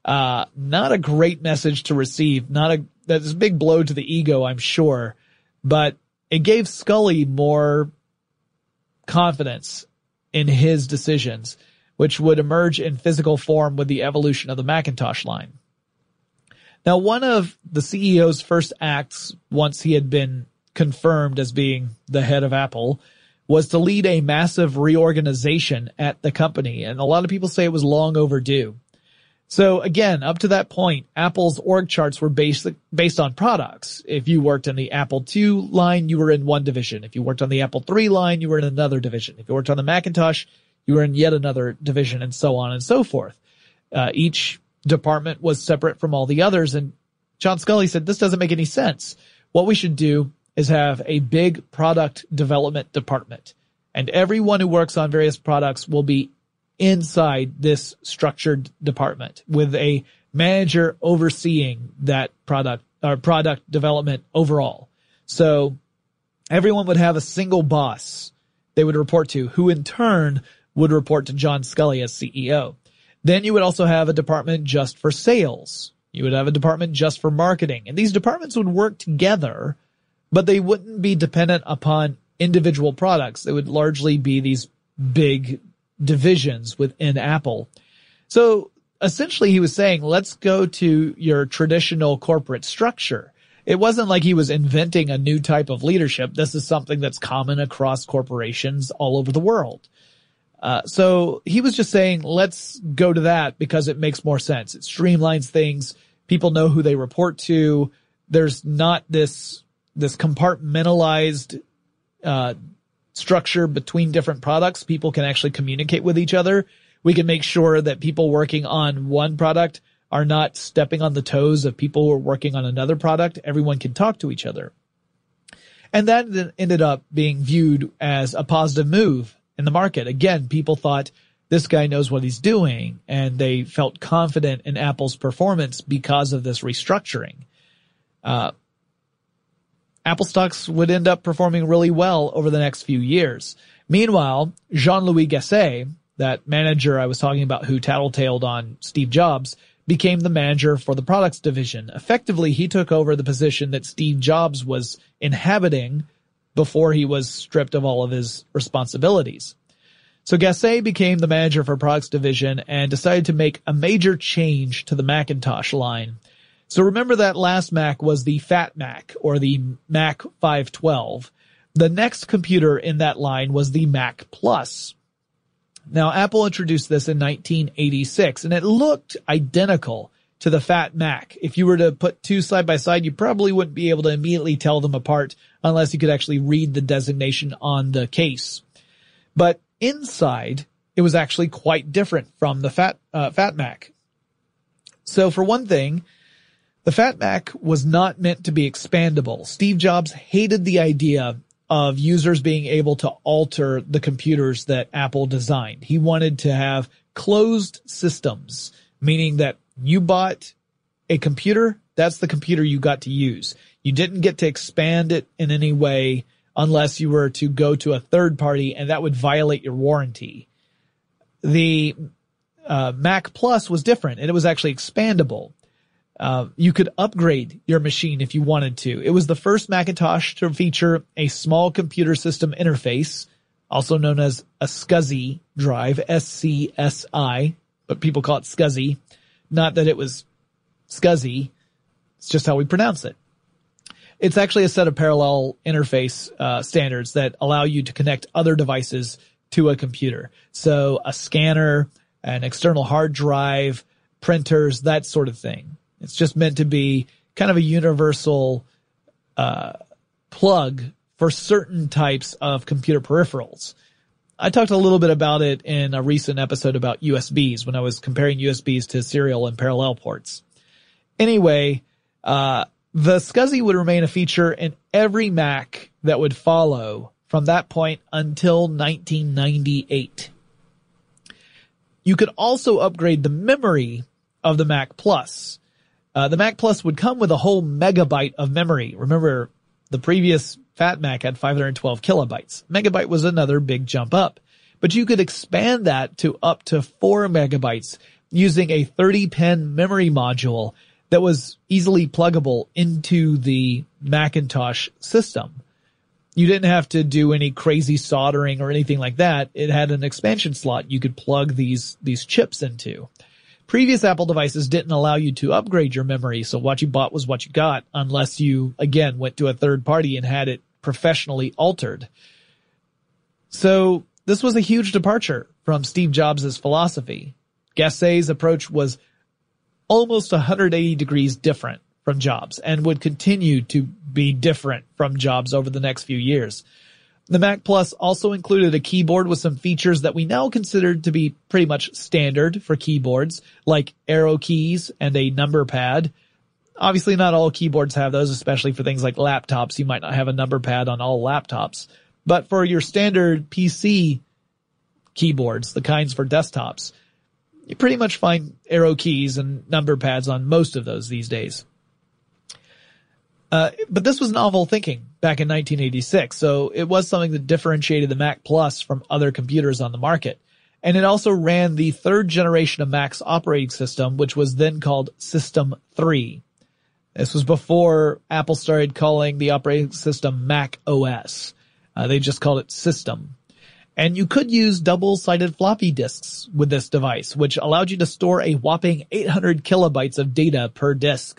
Speaker 4: Not a great message to receive. That's a big blow to the ego, I'm sure, but it gave Sculley more confidence in his decisions. which would emerge in physical form with the evolution of the Macintosh line. Now, one of the CEO's first acts, once he had been confirmed as being the head of Apple, was to lead a massive reorganization at the company, and a lot of people say it was long overdue. So again, up to that point, Apple's org charts were based on products. If you worked on the Apple II line, you were in one division. If you worked on the Apple III line, you were in another division. If you worked on the Macintosh, you were in yet another division, and so on and so forth. Each department was separate from all the others, and John Sculley said, this doesn't make any sense. What we should do is have a big product development department, and everyone who works on various products will be inside this structured department with a manager overseeing that product development overall. So everyone would have a single boss they would report to, who in turn would report to John Sculley as CEO. Then you would also have a department just for sales. You would have a department just for marketing, and these departments would work together, but they wouldn't be dependent upon individual products. They would largely be these big divisions within Apple. So essentially he was saying, let's go to your traditional corporate structure. It wasn't like he was inventing a new type of leadership. This is something that's common across corporations all over the world. So he was just saying, let's go to that because it makes more sense. It streamlines things. People know who they report to. There's not this compartmentalized, structure between different products. People can actually communicate with each other. We can make sure that people working on one product are not stepping on the toes of people who are working on another product. Everyone can talk to each other. And that ended up being viewed as a positive move in the market. Again, people thought this guy knows what he's doing, and they felt confident in Apple's performance because of this restructuring. Apple stocks would end up performing really well over the next few years. Meanwhile, Jean-Louis Gasset, that manager I was talking about who tattletaled on Steve Jobs, became the manager for the products division. Effectively, he took over the position that Steve Jobs was inhabiting before he was stripped of all of his responsibilities. So Gasset became the manager for products division and decided to make a major change to the Macintosh line. So remember that last Mac was the Fat Mac, or the Mac 512. The next computer in that line was the Mac Plus. Now, Apple introduced this in 1986, and it looked identical to the Fat Mac. If you were to put two side by side, you probably wouldn't be able to immediately tell them apart unless you could actually read the designation on the case. But inside, it was actually quite different from the Fat Mac. So for one thing, the Fat Mac was not meant to be expandable. Steve Jobs hated the idea of users being able to alter the computers that Apple designed. He wanted to have closed systems, meaning that you bought a computer, that's the computer you got to use. You didn't get to expand it in any way unless you were to go to a third party, and that would violate your warranty. The Mac Plus was different, and it was actually expandable. You could upgrade your machine if you wanted to. It was the first Macintosh to feature a small computer system interface, also known as a SCSI drive, SCSI, but people call it SCSI. Not that it was SCSI, it's just how we pronounce it. It's actually a set of parallel interface standards that allow you to connect other devices to a computer. So a scanner, an external hard drive, printers, that sort of thing. It's just meant to be kind of a universal plug for certain types of computer peripherals. I talked a little bit about it in a recent episode about USBs when I was comparing USBs to serial and parallel ports. Anyway, the SCSI would remain a feature in every Mac that would follow from that point until 1998. You could also upgrade the memory of the Mac Plus. The Mac Plus would come with a whole megabyte of memory. Remember, the previous Fat Mac had 512 kilobytes. Megabyte was another big jump up. But you could expand that to up to 4 megabytes using a 30-pin memory module that was easily pluggable into the Macintosh system. You didn't have to do any crazy soldering or anything like that. It had an expansion slot you could plug these chips into. Previous Apple devices didn't allow you to upgrade your memory, so what you bought was what you got, unless you, again, went to a third party and had it professionally altered. So this was a huge departure from Steve Jobs' philosophy. Gassei's approach was almost 180 degrees different from Jobs and would continue to be different from Jobs over the next few years. The Mac Plus also included a keyboard with some features that we now consider to be pretty much standard for keyboards, like arrow keys and a number pad. Obviously, not all keyboards have those, especially for things like laptops. You might not have a number pad on all laptops. But for your standard PC keyboards, the kinds for desktops, you pretty much find arrow keys and number pads on most of those these days. But this was novel thinking back in 1986, so it was something that differentiated the Mac Plus from other computers on the market. And it also ran the third generation of Mac's operating system, which was then called System 3. This was before Apple started calling the operating system Mac OS. They just called it System. And you could use double-sided floppy disks with this device, which allowed you to store a whopping 800 kilobytes of data per disk.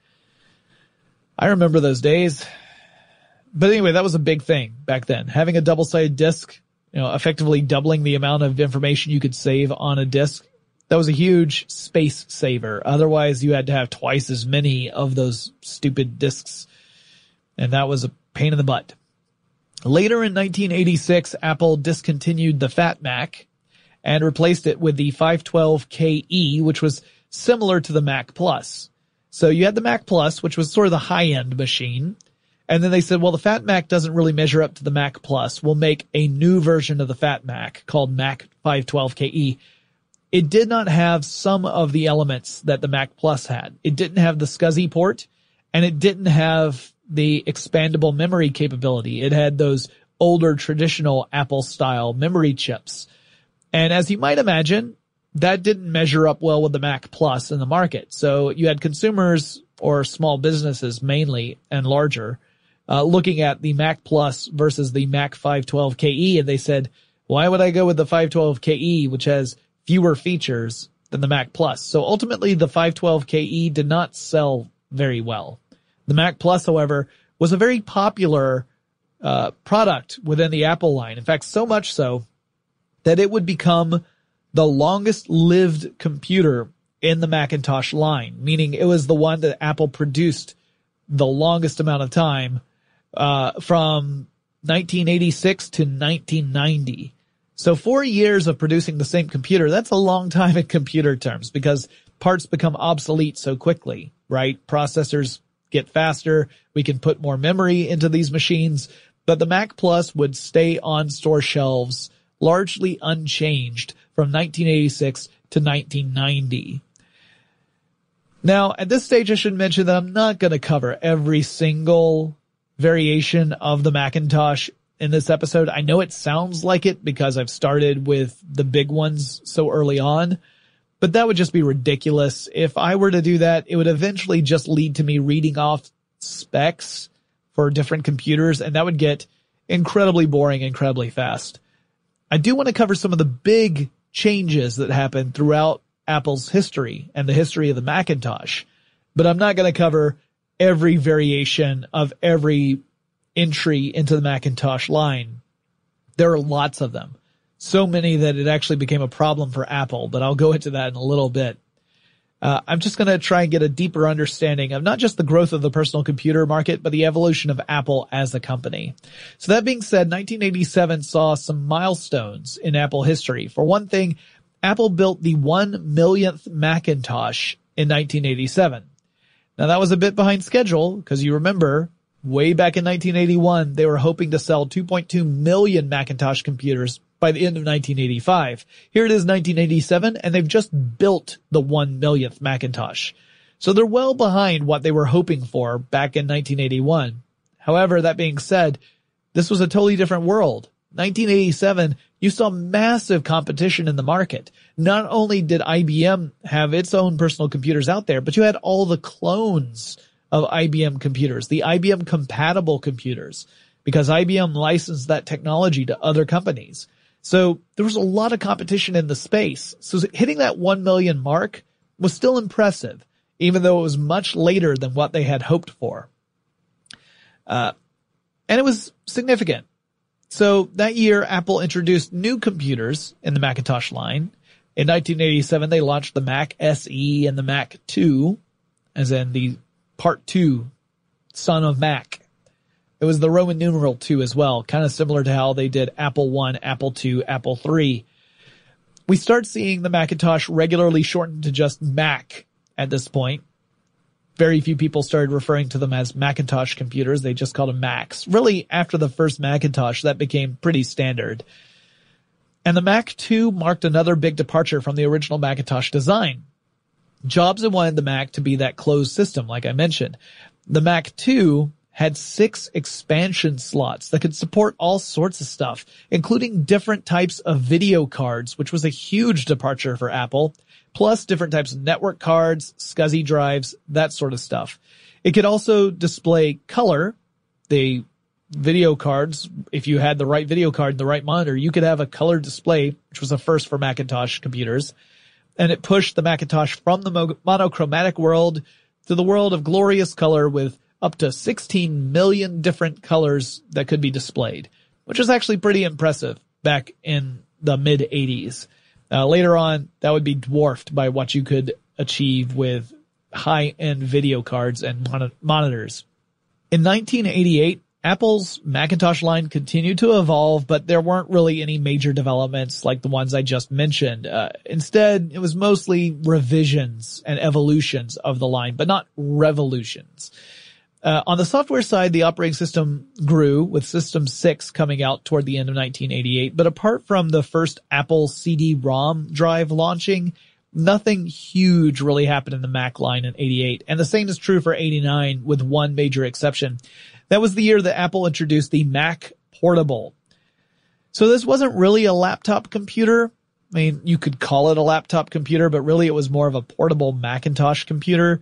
Speaker 4: I remember those days. But anyway, that was a big thing back then. Having a double-sided disk, effectively doubling the amount of information you could save on a disk, that was a huge space saver. Otherwise, you had to have twice as many of those stupid disks. And that was a pain in the butt. Later in 1986, Apple discontinued the Fat Mac and replaced it with the 512KE, which was similar to the Mac Plus. So you had the Mac Plus, which was sort of the high-end machine. And then they said, well, the Fat Mac doesn't really measure up to the Mac Plus. We'll make a new version of the Fat Mac called Mac 512KE. It did not have some of the elements that the Mac Plus had. It didn't have the SCSI port, and it didn't have the expandable memory capability. It had those older traditional Apple-style memory chips. And as you might imagine, that didn't measure up well with the Mac Plus in the market. So you had consumers or small businesses mainly and larger looking at the Mac Plus versus the Mac 512KE, and they said, why would I go with the 512KE, which has fewer features than the Mac Plus? So ultimately, the 512KE did not sell very well. The Mac Plus, however, was a very popular product within the Apple line. In fact, so much so that it would become the longest lived computer in the Macintosh line, meaning it was the one that Apple produced the longest amount of time, from 1986 to 1990. So 4 years of producing the same computer, that's a long time in computer terms because parts become obsolete so quickly, right? Processors get faster. We can put more memory into these machines, but the Mac Plus would stay on store shelves largely unchanged from 1986 to 1990. Now, at this stage, I should mention that I'm not going to cover every single variation of the Macintosh in this episode. I know it sounds like it because I've started with the big ones so early on, but that would just be ridiculous. If I were to do that, it would eventually just lead to me reading off specs for different computers, and that would get incredibly boring incredibly fast. I do want to cover some of the big changes that happened throughout Apple's history and the history of the Macintosh, but I'm not going to cover every variation of every entry into the Macintosh line. There are lots of them, so many that it actually became a problem for Apple, but I'll go into that in a little bit. I'm just going to try and get a deeper understanding of not just the growth of the personal computer market, but the evolution of Apple as a company. So that being said, 1987 saw some milestones in Apple history. For one thing, Apple built the 1 millionth Macintosh in 1987. Now that was a bit behind schedule because you remember way back in 1981, they were hoping to sell 2.2 million Macintosh computers by the end of 1985. Here it is 1987, and they've just built the 1 millionth Macintosh. So they're well behind what they were hoping for back in 1981. However, that being said, this was a totally different world. 1987, you saw massive competition in the market. Not only did IBM have its own personal computers out there, but you had all the clones of IBM computers, the IBM compatible computers. because IBM licensed that technology to other companies. So there was a lot of competition in the space. So hitting that 1 million mark was still impressive, even though it was much later than what they had hoped for. And it was significant. So that year, Apple introduced new computers in the Macintosh line. In 1987, they launched the Mac SE and the Mac II, as in the Part 2, son of Mac. It was the Roman numeral 2 as well, kind of similar to how they did Apple I, Apple II, Apple III. We start seeing the Macintosh regularly shortened to just Mac at this point. Very few people started referring to them as Macintosh computers. They just called them Macs. Really, after the first Macintosh, that became pretty standard. And the Mac II marked another big departure from the original Macintosh design. Jobs had wanted the Mac to be that closed system, like I mentioned. The Mac II had 6 expansion slots that could support all sorts of stuff, including different types of video cards, which was a huge departure for Apple, plus different types of network cards, SCSI drives, that sort of stuff. It could also display color. The video cards, if you had the right video card and the right monitor, you could have a color display, which was a first for Macintosh computers. And it pushed the Macintosh from the monochromatic world to the world of glorious color with up to 16 million different colors that could be displayed, which is actually pretty impressive back in the mid-80s. Later on, that would be dwarfed by what you could achieve with high-end video cards and monitors. In 1988, Apple's Macintosh line continued to evolve, but there weren't really any major developments like the ones I just mentioned. Instead, it was mostly revisions and evolutions of the line, but not revolutions. On the software side, the operating system grew with System 6 coming out toward the end of 1988. But apart from the first Apple CD-ROM drive launching, nothing huge really happened in the Mac line in 88. And the same is true for 89 with one major exception. That was the year that Apple introduced the Mac Portable. So this wasn't really a laptop computer. I mean, you could call it a laptop computer, but really it was more of a portable Macintosh computer.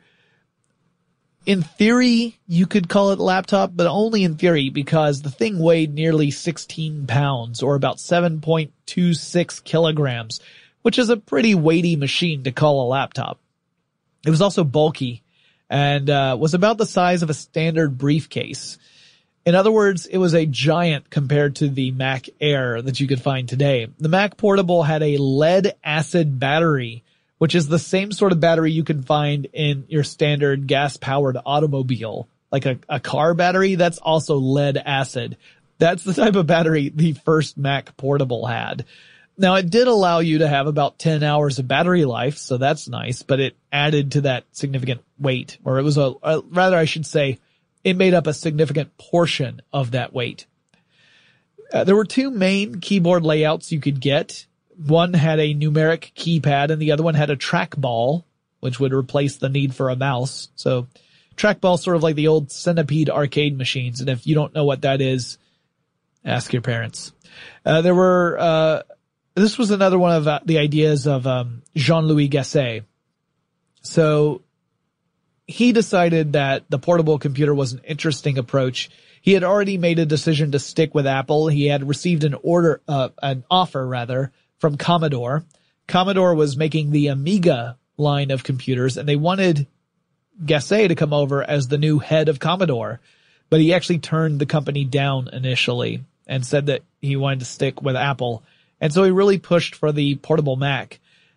Speaker 4: In theory, you could call it a laptop, but only in theory because the thing weighed nearly 16 pounds or about 7.26 kilograms, which is a pretty weighty machine to call a laptop. It was also bulky and was about the size of a standard briefcase. In other words, it was a giant compared to the Mac Air that you could find today. The Mac Portable had a lead-acid battery, which is the same sort of battery you can find in your standard gas-powered automobile. Like a car battery, that's also lead-acid. That's the type of battery the first Mac Portable had. Now, it did allow you to have about 10 hours of battery life, so that's nice, but it added to that significant weight, or it was I should say, it made up a significant portion of that weight. There were 2 main keyboard layouts you could get. One had a numeric keypad and the other one had a trackball, which would replace the need for a mouse. So trackball sort of like the old Centipede arcade machines. And if you don't know what that is, ask your parents. This was another one of the ideas of Jean-Louis Gasset. So he decided that the portable computer was an interesting approach. He had already made a decision to stick with Apple. He had received an offer from Commodore. Commodore was making the Amiga line of computers, and they wanted Gasset to come over as the new head of Commodore, but he actually turned the company down initially and said that he wanted to stick with Apple. And so he really pushed for the portable Mac.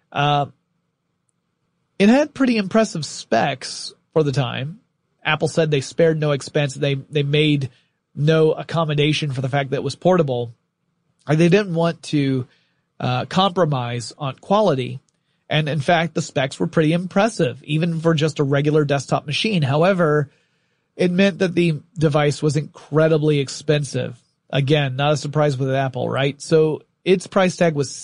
Speaker 4: It had pretty impressive specs for the time. Apple said they spared no expense. They made no accommodation for the fact that it was portable. They didn't want to compromise on quality. And in fact, the specs were pretty impressive, even for just a regular desktop machine. However, it meant that the device was incredibly expensive. Again, not a surprise with Apple, right? So its price tag was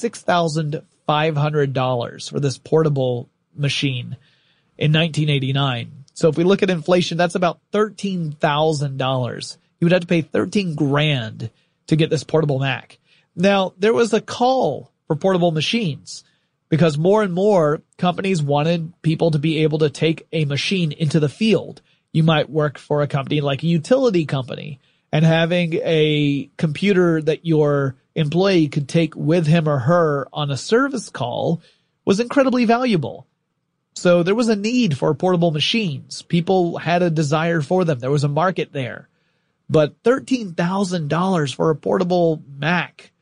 Speaker 4: $6,500 for this portable machine in 1989. So if we look at inflation, that's about $13,000. You would have to pay $13,000 to get this portable Mac. Now, there was a call for portable machines because more and more companies wanted people to be able to take a machine into the field. You might work for a company like a utility company, And having a computer that your employee could take with him or her on a service call was incredibly valuable. So there was a need for portable machines. People had a desire for them. There was a market there. But $13,000 for a portable Mac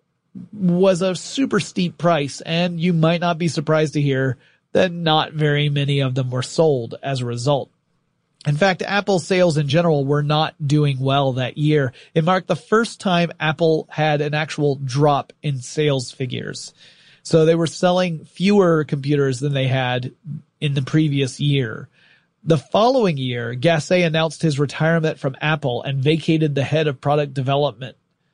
Speaker 4: was a super steep price, and you might not be surprised to hear that not very many of them were sold as a result. In fact, Apple's sales in general were not doing well that year. It marked the first time Apple had an actual drop in sales figures. So they were selling fewer computers than they had in the previous year. The following year, Gassé announced his retirement from Apple and vacated the head of product development.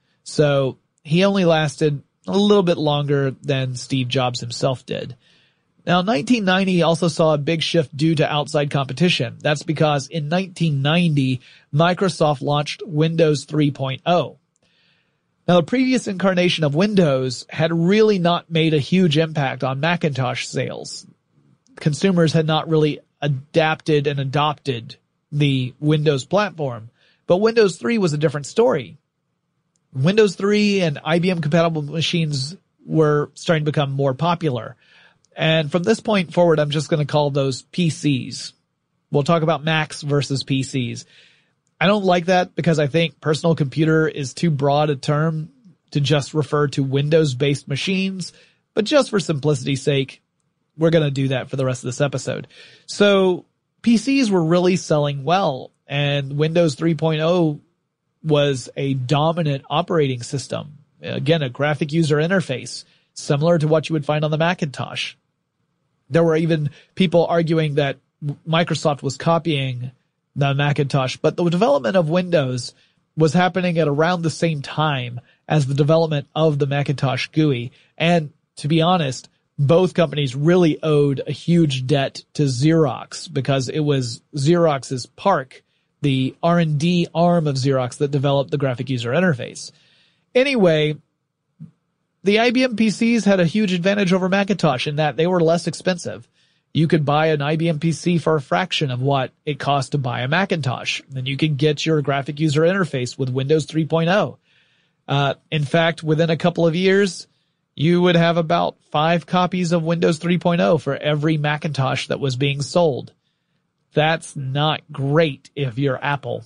Speaker 4: So he only lasted a little bit longer than Steve Jobs himself did. Now, 1990 also saw a big shift due to outside competition. That's because in 1990, Microsoft launched Windows 3.0. Now, the previous incarnation of Windows had really not made a huge impact on Macintosh sales. Consumers had not really adapted and adopted the Windows platform. But Windows 3 was a different story. Windows 3 and IBM compatible machines were starting to become more popular. And from this point forward, I'm just going to call those PCs. We'll talk about Macs versus PCs. I don't like that because I think personal computer is too broad a term to just refer to Windows-based machines. But just for simplicity's sake, we're going to do that for the rest of this episode. So PCs were really selling well, and Windows 3.0 was a dominant operating system. Again, a graphic user interface, similar to what you would find on the Macintosh. There were even people arguing that Microsoft was copying the Macintosh, but the development of Windows was happening at around the same time as the development of the Macintosh GUI. And to be honest, both companies really owed a huge debt to Xerox because it was Xerox's PARC, the R&D arm of Xerox, that developed the graphic user interface. Anyway, the IBM PCs had a huge advantage over Macintosh in that they were less expensive. You could buy an IBM PC for a fraction of what it cost to buy a Macintosh. And you could get your graphic user interface with Windows 3.0. In fact, within a couple of years, you would have about 5 copies of Windows 3.0 for every Macintosh that was being sold. That's not great if you're Apple.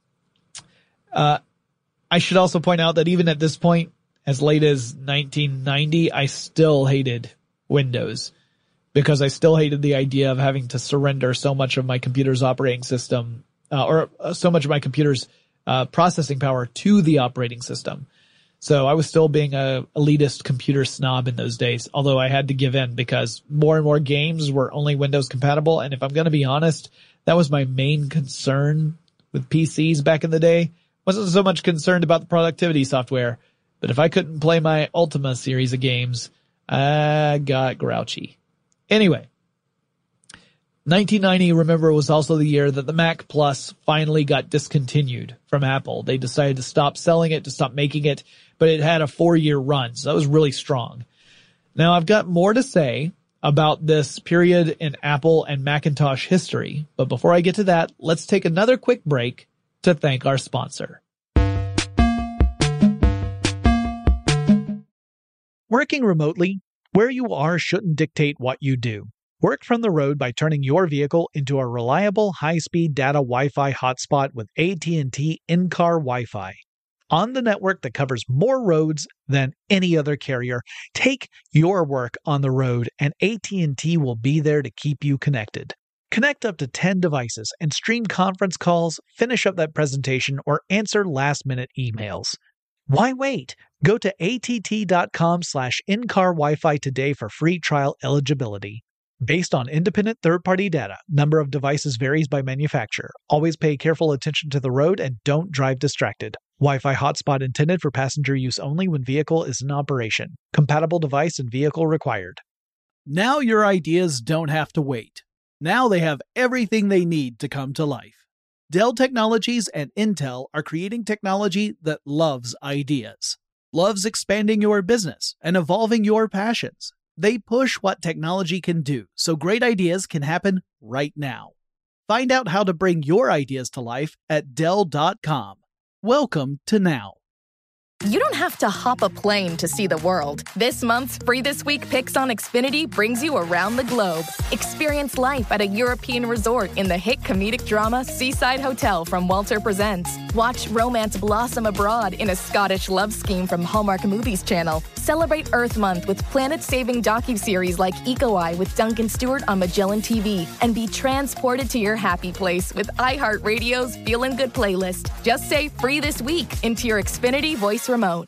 Speaker 4: I should also point out that even at this point, as late as 1990, I still hated Windows because I still hated the idea of having to surrender so much of my computer's operating system, or so much of my computer's processing power to the operating system. So I was still being a elitist computer snob in those days, although I had to give in because more and more games were only Windows compatible. And if I'm going to be honest, that was my main concern with PCs back in the day. Wasn't so much concerned about the productivity software, but if I couldn't play my Ultima series of games, I got grouchy. Anyway, 1990, remember, was also the year that the Mac Plus finally got discontinued from Apple. They decided to stop selling it, to stop making it, but it had a 4-year run, so that was really strong. Now, I've got more to say about this period in Apple and Macintosh history, but before I get to that, let's take another quick break to thank our sponsor.
Speaker 1: Working remotely, where you are shouldn't dictate what you do. Work from the road by turning your vehicle into a reliable high-speed data Wi-Fi hotspot with AT&T in-car Wi-Fi. On the network that covers more roads than any other carrier, take your work on the road and AT&T will be there to keep you connected. Connect up to 10 devices and stream conference calls, finish up that presentation, or answer last-minute emails. Why wait? Go to att.com/in-car Wi-Fi today for free trial eligibility. Based on independent third-party data, number of devices varies by manufacturer. Always pay careful attention to the road and don't drive distracted. Wi-Fi hotspot intended for passenger use only when vehicle is in operation. Compatible device and vehicle required.
Speaker 2: Now your ideas don't have to wait. Now they have everything they need to come to life. Dell Technologies and Intel are creating technology that loves ideas, loves expanding your business and evolving your passions. They push what technology can do so great ideas can happen right now. Find out how to bring your ideas to life at Dell.com. Welcome to Now.
Speaker 5: You don't have to hop a plane to see the world. This month's Free This Week Picks on Xfinity brings you around the globe. Experience life at a European resort in the hit comedic drama Seaside Hotel from Walter Presents. Watch romance blossom abroad in a Scottish love scheme from Hallmark Movies Channel. Celebrate Earth Month with planet-saving docuseries like Eco Eye with Duncan Stewart on Magellan TV. And be transported to your happy place with iHeartRadio's Feelin' Good playlist. Just say Free This Week into your Xfinity voice remote.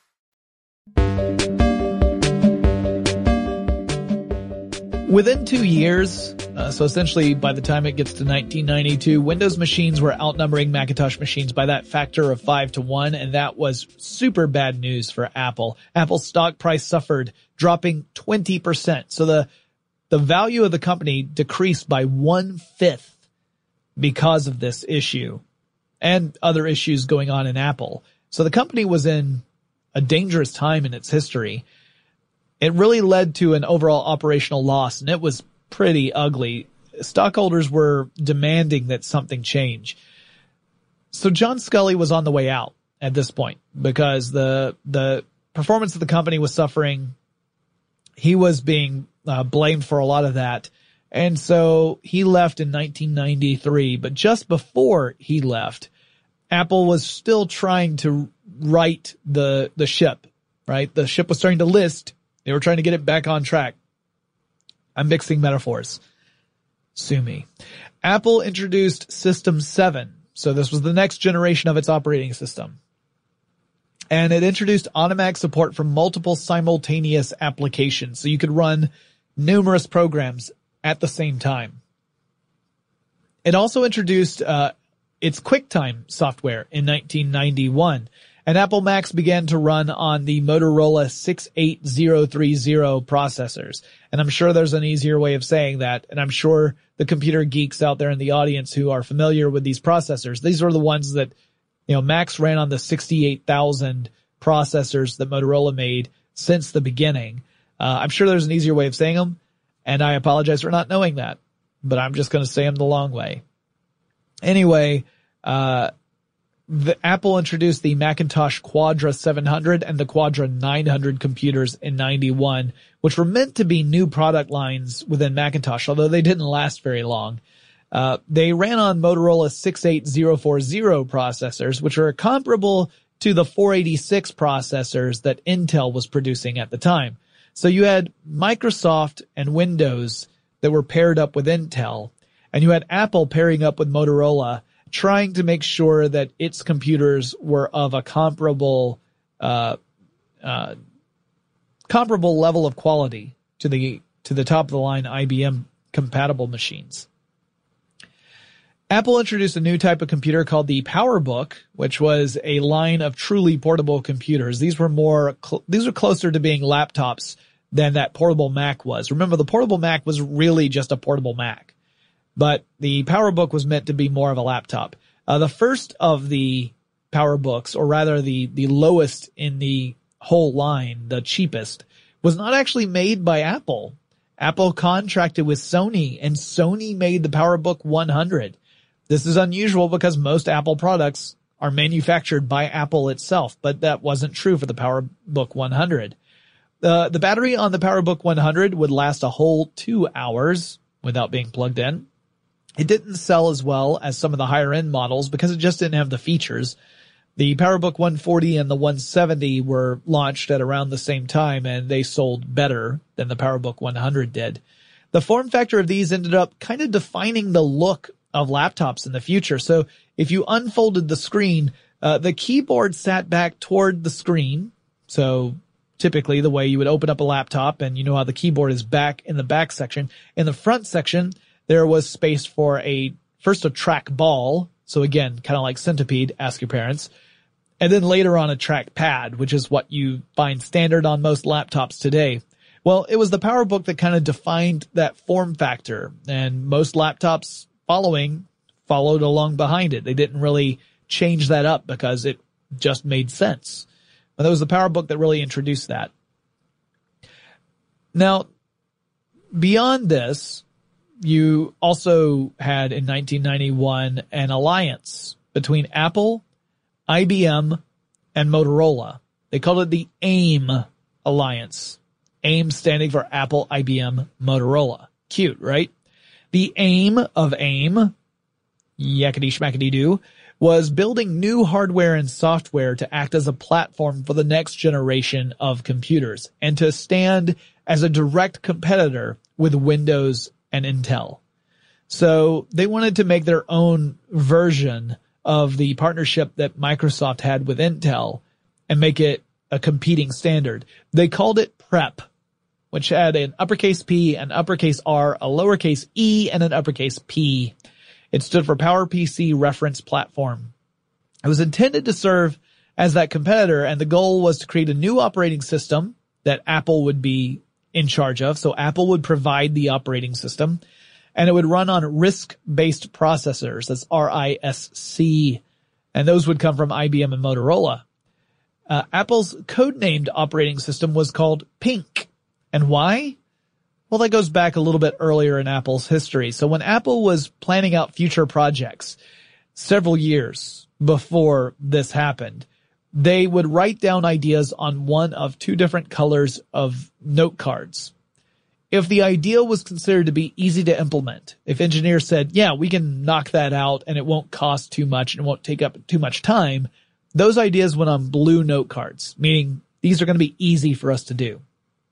Speaker 4: Within 2 years, so essentially by the time it gets to 1992, Windows machines were outnumbering Macintosh machines by that factor of 5-1, and that was super bad news for Apple. Apple's stock price suffered, dropping 20%. So the value of the company decreased by 1/5 because of this issue and other issues going on in Apple. So the company was in a dangerous time in its history. It really led to an overall operational loss, and it was pretty ugly. Stockholders were demanding that something change. So John Sculley was on the way out at this point because the performance of the company was suffering. He was being blamed for a lot of that. And so he left in 1993. But just before he left, Apple was still trying to right the ship, right? The ship was starting to list. They were trying to get it back on track. I'm mixing metaphors. Sue me. Apple introduced System 7. So this was the next generation of its operating system. And it introduced automatic support for multiple simultaneous applications. So you could run numerous programs at the same time. It also introduced its QuickTime software in 1991. And Apple Macs began to run on the Motorola 68030 processors. And I'm sure there's an easier way of saying that. And I'm sure the computer geeks out there in the audience who are familiar with these processors, these are the ones that, Macs ran on the 68,000 processors that Motorola made since the beginning. I'm sure there's an easier way of saying them. And I apologize for not knowing that, but I'm just going to say them the long way. Anyway, Apple introduced the Macintosh Quadra 700 and the Quadra 900 computers in 91, which were meant to be new product lines within Macintosh, although they didn't last very long. They ran on Motorola 68040 processors, which are comparable to the 486 processors that Intel was producing at the time. So you had Microsoft and Windows that were paired up with Intel, and you had Apple pairing up with Motorola, trying to make sure that its computers were of a comparable level of quality to the top of the line IBM compatible machines. Apple introduced a new type of computer called the PowerBook, which was a line of truly portable computers. These were closer to being laptops than that portable Mac was. Remember, the portable Mac was really just a portable Mac. But the PowerBook was meant to be more of a laptop. The first of the PowerBooks, or rather the lowest in the whole line, the cheapest, was not actually made by Apple. Apple contracted with Sony, and Sony made the PowerBook 100. This is unusual because most Apple products are manufactured by Apple itself, but that wasn't true for the PowerBook 100. The battery on the PowerBook 100 would last a whole 2 hours without being plugged in. It didn't sell as well as some of the higher end models because it just didn't have the features. The PowerBook 140 and the 170 were launched at around the same time, and they sold better than the PowerBook 100 did. The form factor of these ended up kind of defining the look of laptops in the future. So if you unfolded the screen, the keyboard sat back toward the screen. So typically the way you would open up a laptop, and you know how the keyboard is back in the back section. In the front section, there was space for first a track ball. So again, kind of like Centipede, ask your parents. And then later on a track pad, which is what you find standard on most laptops today. Well, it was the PowerBook that kind of defined that form factor, and most laptops followed along behind it. They didn't really change that up because it just made sense. But it was the PowerBook that really introduced that. Now, beyond this, you also had in 1991 an alliance between Apple, IBM and Motorola. They called it the AIM Alliance. AIM standing for Apple, IBM, Motorola. Cute, right? The aim of AIM, yakety schmackety doo, was building new hardware and software to act as a platform for the next generation of computers and to stand as a direct competitor with Windows and Intel. So they wanted to make their own version of the partnership that Microsoft had with Intel and make it a competing standard. They called it PrEP, which had an uppercase P, an uppercase R, a lowercase e, and an uppercase P. It stood for PowerPC Reference Platform. It was intended to serve as that competitor, and the goal was to create a new operating system that Apple would be in charge of. So Apple would provide the operating system, and it would run on RISC-based processors. That's RISC, and those would come from IBM and Motorola. Apple's codenamed operating system was called Pink. And why? Well, that goes back a little bit earlier in Apple's history. So when Apple was planning out future projects several years before this happened, they would write down ideas on one of two different colors of note cards. If the idea was considered to be easy to implement, if engineers said, yeah, we can knock that out and it won't cost too much and it won't take up too much time, those ideas went on blue note cards, meaning these are going to be easy for us to do.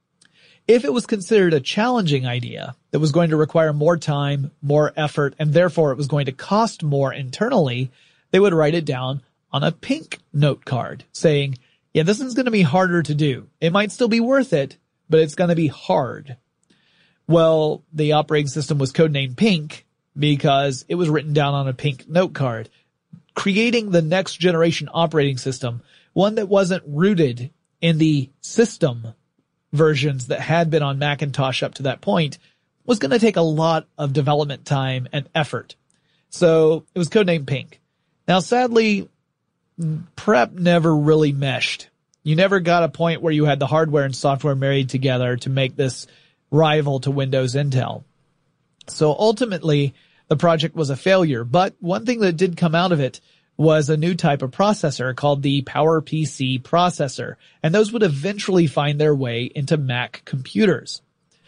Speaker 4: If it was considered a challenging idea that was going to require more time, more effort, and therefore it was going to cost more internally, they would write it down on a pink note card saying, yeah, this one's going to be harder to do. It might still be worth it, but it's going to be hard. Well, the operating system was codenamed Pink because it was written down on a pink note card, creating the next generation operating system, one that wasn't rooted in the system versions that had been on Macintosh up to that point, was going to take a lot of development time and effort. So it was codenamed Pink. Now, sadly, PrEP never really meshed. You never got a point where you had the hardware and software married together to make this rival to Windows Intel. So ultimately, the project was a failure. But one thing that did come out of it was a new type of processor called the PowerPC processor, and those would eventually find their way into Mac computers.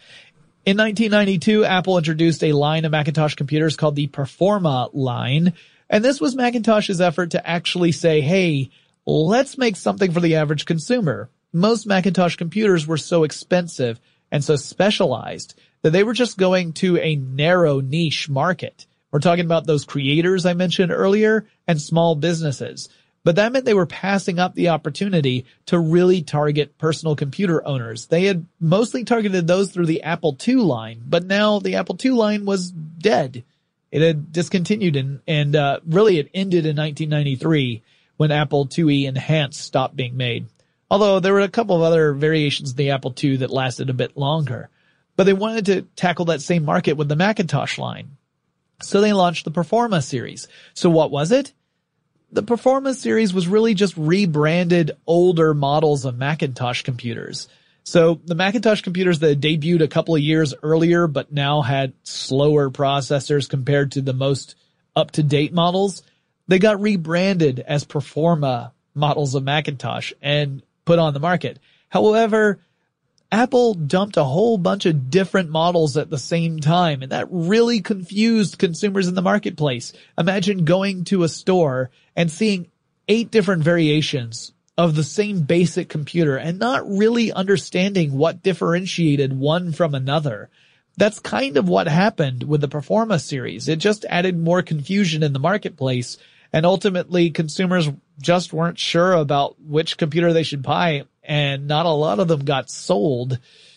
Speaker 4: In 1992, Apple introduced a line of Macintosh computers called the Performa line, and this was Macintosh's effort to actually say, hey, let's make something for the average consumer. Most Macintosh computers were so expensive and so specialized that they were just going to a narrow niche market. We're talking about those creators I mentioned earlier and small businesses. But that meant they were passing up the opportunity to really target personal computer owners. They had mostly targeted those through the Apple II line, but now the Apple II line was dead. It had discontinued and really it ended in 1993 when Apple IIe Enhanced stopped being made. Although there were a couple of other variations of the Apple II that lasted a bit longer. But they wanted to tackle that same market with the Macintosh line. So they launched the Performa series. So what was it? The Performa series was really just rebranded older models of Macintosh computers. So the Macintosh computers that debuted a couple of years earlier but now had slower processors compared to the most up-to-date models, they got rebranded as Performa models of Macintosh and put on the market. However, Apple dumped a whole bunch of different models at the same time, and that really confused consumers in the marketplace. Imagine going to a store and seeing 8 different variations of the same basic computer and not really understanding what differentiated one from another. That's kind of what happened with the Performa series. It just added more confusion in the marketplace, and ultimately consumers just weren't sure about which computer they should buy, and not a lot of them got sold.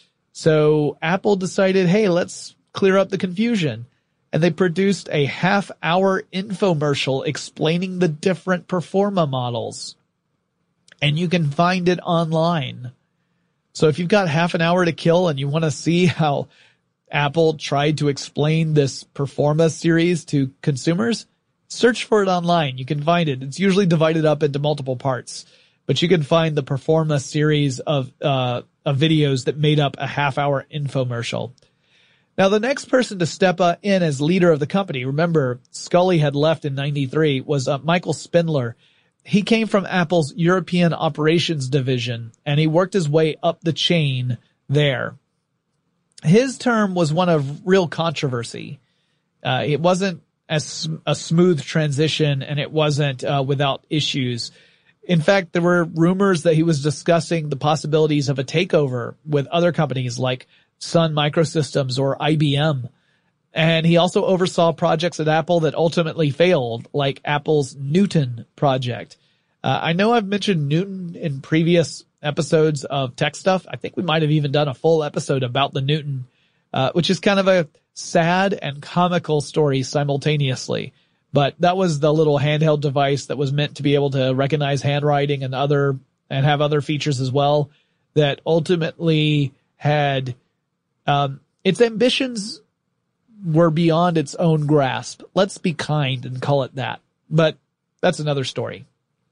Speaker 4: So Apple decided, hey, let's clear up the confusion. And they produced a half-hour infomercial explaining the different Performa models. And you can find it online. So if you've got half an hour to kill and you want to see how Apple tried to explain this Performa series to consumers, search for it online. You can find it. It's usually divided up into multiple parts. But you can find the Performa series of videos that made up a half-hour infomercial. Now, the next person to step in as leader of the company, remember, Scully had left in 93, was Michael Spindler. he came from Apple's European operations division, and he worked his way up the chain there. His term was one of real controversy. It wasn't a smooth transition, and it wasn't without issues. In fact, there were rumors that he was discussing the possibilities of a takeover with other companies like Sun Microsystems or IBM. And he also oversaw projects at Apple that ultimately failed, like Apple's Newton project. I know I've mentioned Newton in previous episodes of Tech Stuff. I think we might have even done a full episode about the Newton, which is kind of a sad and comical story simultaneously. But that was the little handheld device that was meant to be able to recognize handwriting and have other features as well, that ultimately had, its ambitions were beyond its own grasp. Let's be kind and call it that. But that's another story.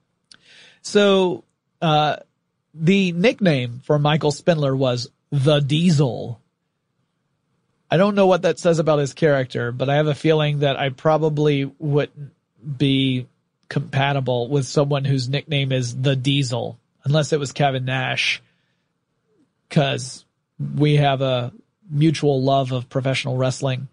Speaker 4: So, the nickname for Michael Spindler was the Diesel. I don't know what that says about his character, but I have a feeling that I probably wouldn't be compatible with someone whose nickname is the Diesel, unless it was Kevin Nash, because we have a mutual love of professional wrestling.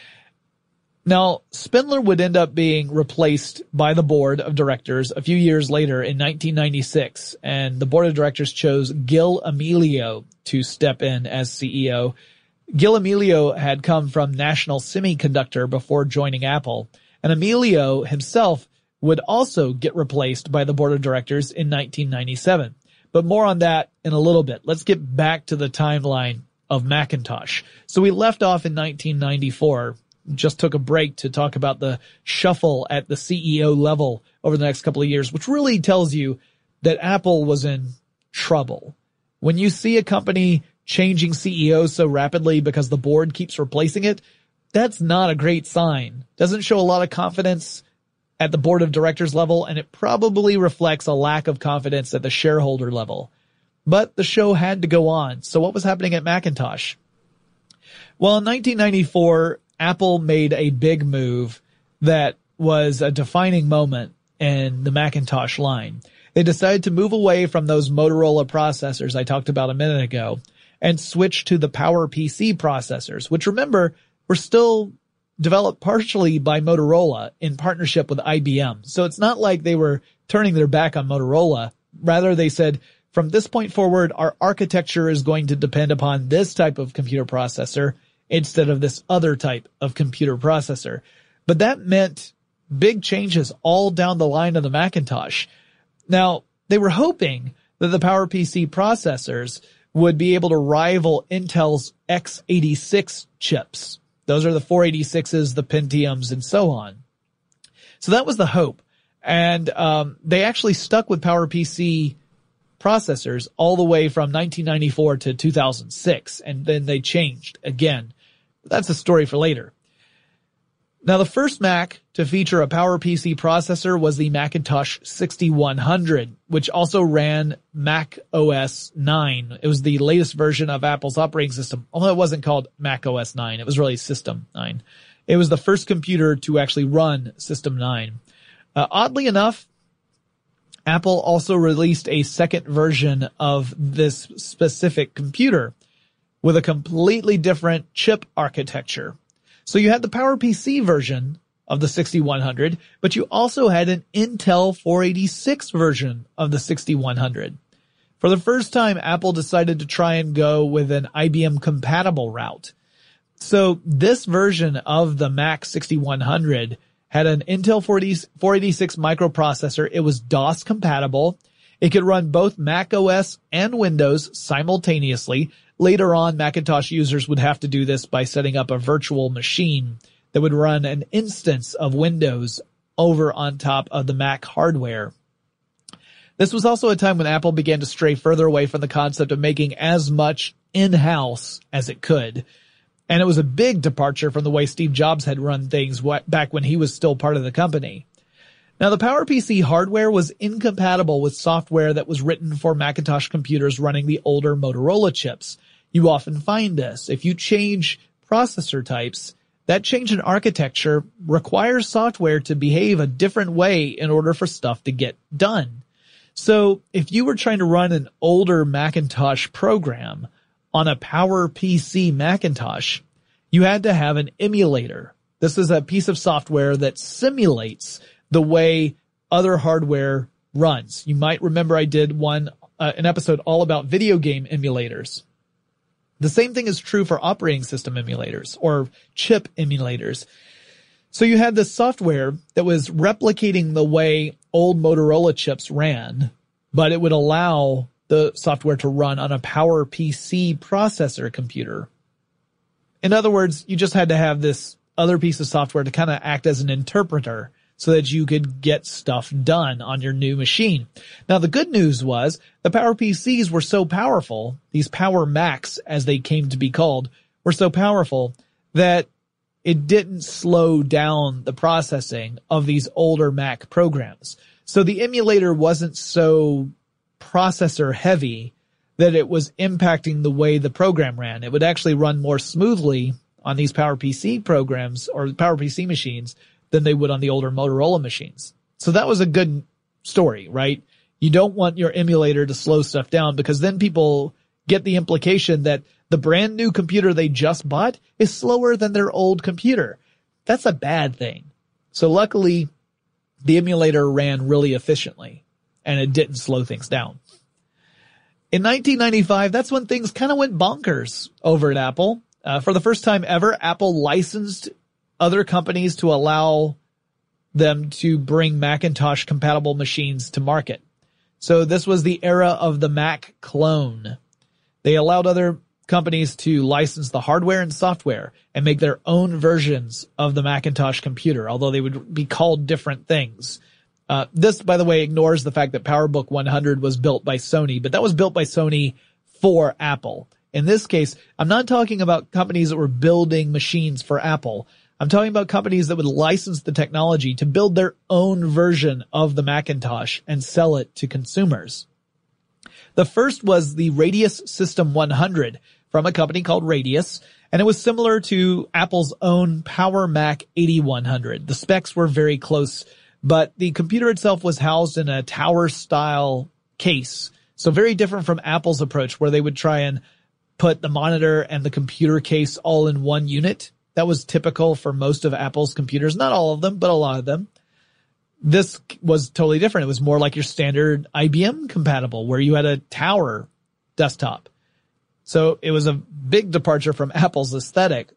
Speaker 4: Now, Spindler would end up being replaced by the board of directors a few years later in 1996, and the board of directors chose Gil Amelio to step in as CEO. Gil Amelio had come from National Semiconductor before joining Apple, and Amelio himself would also get replaced by the board of directors in 1997. But more on that in a little bit. Let's get back to the timeline of Macintosh. So we left off in 1994, just took a break to talk about the shuffle at the CEO level over the next couple of years, which really tells you that Apple was in trouble. When you see a company changing CEOs so rapidly because the board keeps replacing it, that's not a great sign. Doesn't show a lot of confidence at the board of directors level, and it probably reflects a lack of confidence at the shareholder level. But the show had to go on. So what was happening at Macintosh? Well, in 1994, Apple made a big move that was a defining moment in the Macintosh line. They decided to move away from those Motorola processors I talked about a minute ago and switch to the PowerPC processors, which, remember, were still developed partially by Motorola in partnership with IBM. So it's not like they were turning their back on Motorola. Rather, they said, from this point forward, our architecture is going to depend upon this type of computer processor instead of this other type of computer processor. But that meant big changes all down the line of the Macintosh. Now, they were hoping that the PowerPC processors would be able to rival Intel's x86 chips. Those are the 486s, the Pentiums, and so on. So that was the hope. And they actually stuck with PowerPC processors all the way from 1994 to 2006, and then they changed again. That's a story for later. Now, the first Mac to feature a PowerPC processor was the Macintosh 6100, which also ran Mac OS 9. It was the latest version of Apple's operating system, although it wasn't called Mac OS 9. It was really System 9. It was the first computer to actually run System 9. Oddly enough, Apple also released a second version of this specific computer with a completely different chip architecture. So you had the PowerPC version of the 6100, but you also had an Intel 486 version of the 6100. For the first time, Apple decided to try and go with an IBM compatible route. So this version of the Mac 6100 had an Intel 486 microprocessor. It was DOS compatible. It could run both Mac OS and Windows simultaneously. Later on, Macintosh users would have to do this by setting up a virtual machine that would run an instance of Windows over on top of the Mac hardware. This was also a time when Apple began to stray further away from the concept of making as much in-house as it could. And it was a big departure from the way Steve Jobs had run things back when he was still part of the company. Now, the PowerPC hardware was incompatible with software that was written for Macintosh computers running the older Motorola chips. You often find this. If you change processor types, That change in architecture requires software to behave a different way in order for stuff to get done. So if you were trying to run an older Macintosh program on a PowerPC Macintosh, you had to have an emulator. This is a piece of software that simulates the way other hardware runs. You might remember I did an episode all about video game emulators. The same thing is true for operating system emulators or chip emulators. So you had this software that was replicating the way old Motorola chips ran, but it would allow the software to run on a PowerPC processor computer. In other words, you just had to have this other piece of software to kind of act as an interpreter so that you could get stuff done on your new machine. Now, the good news was the PowerPCs were so powerful, these Power Macs, as they came to be called, were so powerful that it didn't slow down the processing of these older Mac programs. So the emulator wasn't so processor heavy that it was impacting the way the program ran. It would actually run more smoothly on these PowerPC programs or PowerPC machines than they would on the older Motorola machines. So that was a good story, right? You don't want your emulator to slow stuff down because then people get the implication that the brand new computer they just bought is slower than their old computer. That's a bad thing. So luckily, the emulator ran really efficiently and it didn't slow things down. In 1995, that's when things kind of went bonkers over at Apple. For the first time ever, Apple licensed other companies to allow them to bring Macintosh compatible machines to market. So this was the era of the Mac clone. They allowed other companies to license the hardware and software and make their own versions of the Macintosh computer, although they would be called different things. This, by the way, ignores the fact that PowerBook 100 was built by Sony, but that was built by Sony for Apple. In this case, I'm not talking about companies that were building machines for Apple. I'm talking about companies that would license the technology to build their own version of the Macintosh and sell it to consumers. The first was the Radius System 100 from a company called Radius, and it was similar to Apple's own Power Mac 8100. The specs were very close, but the computer itself was housed in a tower-style case. So very different from Apple's approach, where they would try and put the monitor and the computer case all in one unit. That was typical for most of Apple's computers. Not all of them, but a lot of them. This was totally different. It was more like your standard IBM compatible, where you had a tower desktop. So it was a big departure from Apple's aesthetic.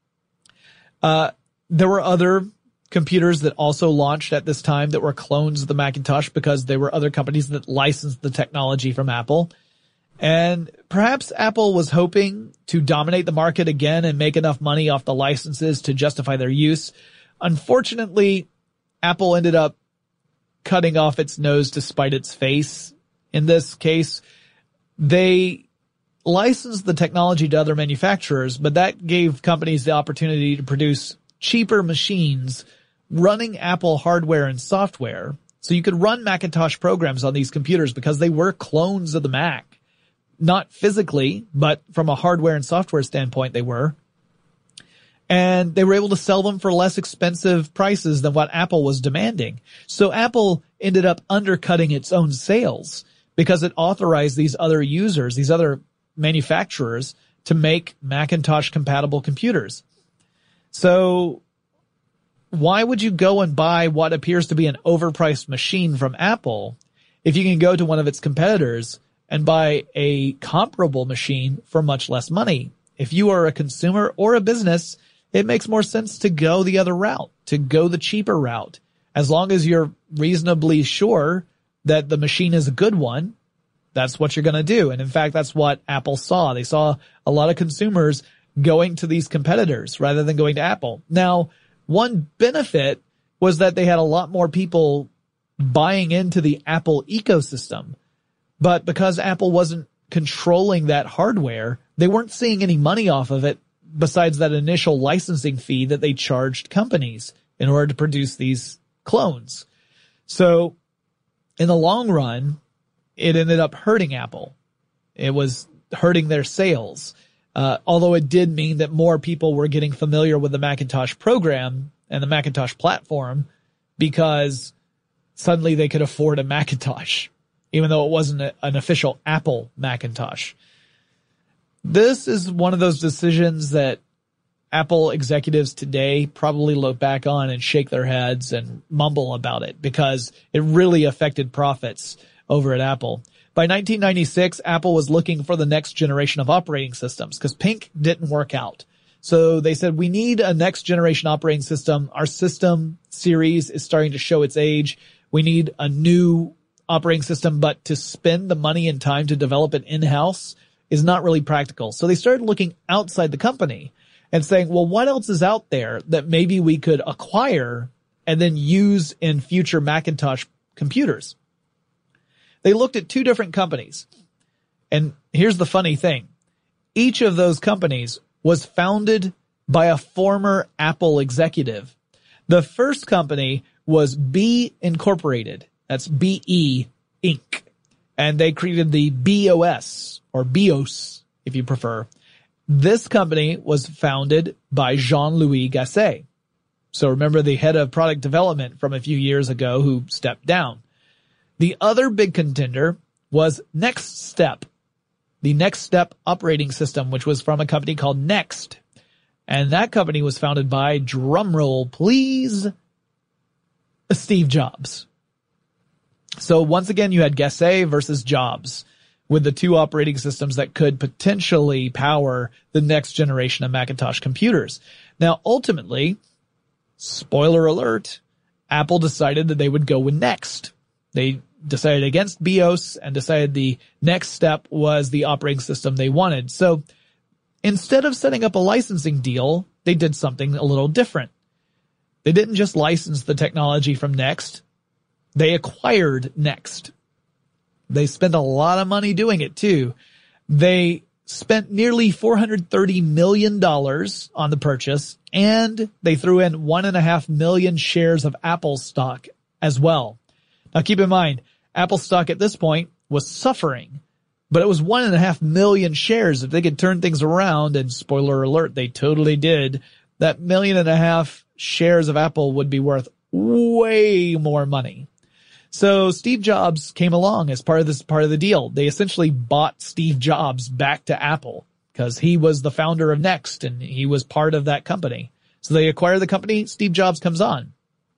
Speaker 4: There were other computers that also launched at this time that were clones of the Macintosh because there were other companies that licensed the technology from Apple. And perhaps Apple was hoping to dominate the market again and make enough money off the licenses to justify their use. Unfortunately, Apple ended up cutting off its nose to spite its face. In this case, they licensed the technology to other manufacturers, but that gave companies the opportunity to produce cheaper machines running Apple hardware and software. So you could run Macintosh programs on these computers because they were clones of the Mac. Not physically, but from a hardware and software standpoint, they were. And they were able to sell them for less expensive prices than what Apple was demanding. So Apple ended up undercutting its own sales because it authorized these other users, these other manufacturers, to make Macintosh compatible computers. So why would you go and buy what appears to be an overpriced machine from Apple if you can go to one of its competitors and buy a comparable machine for much less money? If you are a consumer or a business, it makes more sense to go the other route, to go the cheaper route. As long as you're reasonably sure that the machine is a good one, that's what you're going to do. And in fact, that's what Apple saw. They saw a lot of consumers going to these competitors rather than going to Apple. Now, one benefit was that they had a lot more people buying into the Apple ecosystem. But because Apple wasn't controlling that hardware, they weren't seeing any money off of it besides that initial licensing fee that they charged companies in order to produce these clones. So in the long run, it ended up hurting Apple. It was hurting their sales. Although it did mean that more people were getting familiar with the Macintosh program and the Macintosh platform because suddenly they could afford a Macintosh, even though it wasn't an official Apple Macintosh. This is one of those decisions that Apple executives today probably look back on and shake their heads and mumble about it because it really affected profits over at Apple. By 1996, Apple was looking for the next generation of operating systems because Pink didn't work out. So they said, we need a next generation operating system. Our system series is starting to show its age. We need a new operating system, but to spend the money and time to develop it in-house is not really practical. So they started looking outside the company and saying, well, what else is out there that maybe we could acquire and then use in future Macintosh computers? They looked at two different companies. And here's the funny thing. Each of those companies was founded by a former Apple executive. The first company was B Incorporated. That's BE Inc. And they created the BOS, or BIOS, if you prefer. This company was founded by Jean-Louis Gasset. So remember the head of product development from a few years ago who stepped down. The other big contender was Next Step, the Next Step operating system, which was from a company called Next. And that company was founded by, drumroll please, Steve Jobs. So once again, you had Gasset versus Jobs with the two operating systems that could potentially power the next generation of Macintosh computers. Now, ultimately, spoiler alert, Apple decided that they would go with Next. They decided against BIOS and decided the Next Step was the operating system they wanted. So instead of setting up a licensing deal, they did something a little different. They didn't just license the technology from Next. They acquired Next. They spent a lot of money doing it too. They spent nearly $430 million on the purchase, and they threw in 1.5 million shares of Apple stock as well. Now keep in mind, Apple stock at this point was suffering, but it was 1.5 million shares. If they could turn things around, and spoiler alert, they totally did, that 1.5 million shares of Apple would be worth way more money. So Steve Jobs came along as part of the deal. They essentially bought Steve Jobs back to Apple because he was the founder of Next and he was part of that company. So they acquire the company. Steve Jobs comes on.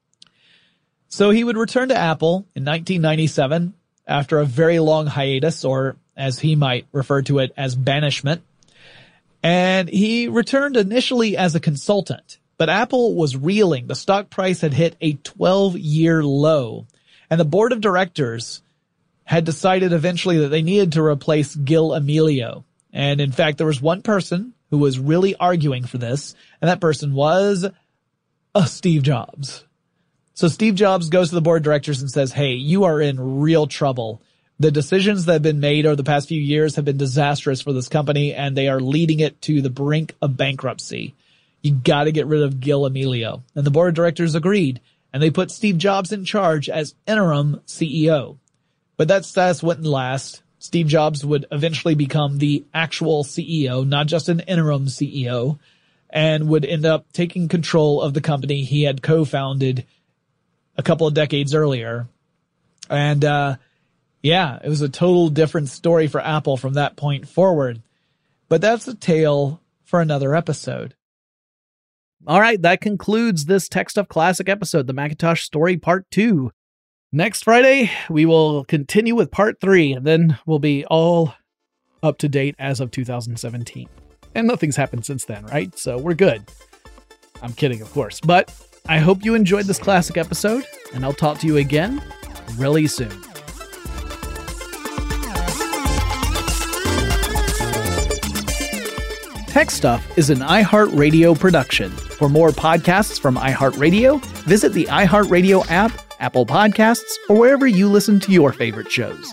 Speaker 4: So he would return to Apple in 1997 after a very long hiatus, or as he might refer to it as banishment. And he returned initially as a consultant, but Apple was reeling. The stock price had hit a 12-year low. And the board of directors had decided eventually that they needed to replace Gil Amelio. And in fact, there was one person who was really arguing for this, and that person was Steve Jobs. So Steve Jobs goes to the board of directors and says, hey, you are in real trouble. The decisions that have been made over the past few years have been disastrous for this company, and they are leading it to the brink of bankruptcy. You got to get rid of Gil Amelio. And the board of directors agreed. And they put Steve Jobs in charge as interim CEO. But that status wouldn't last. Steve Jobs would eventually become the actual CEO, not just an interim CEO, and would end up taking control of the company he had co-founded a couple of decades earlier. And, it was a total different story for Apple from that point forward. But that's a tale for another episode.
Speaker 2: All right, that concludes this Tech Stuff Classic episode, the Macintosh Story Part 2. Next Friday, we will continue with Part 3, and then we'll be all up to date as of 2017. And nothing's happened since then, right? So we're good. I'm kidding, of course. But I hope you enjoyed this classic episode, and I'll talk to you again really soon. Tech Stuff is an iHeartRadio production. For more podcasts from iHeartRadio, visit the iHeartRadio app, Apple Podcasts, or wherever you listen to your favorite shows.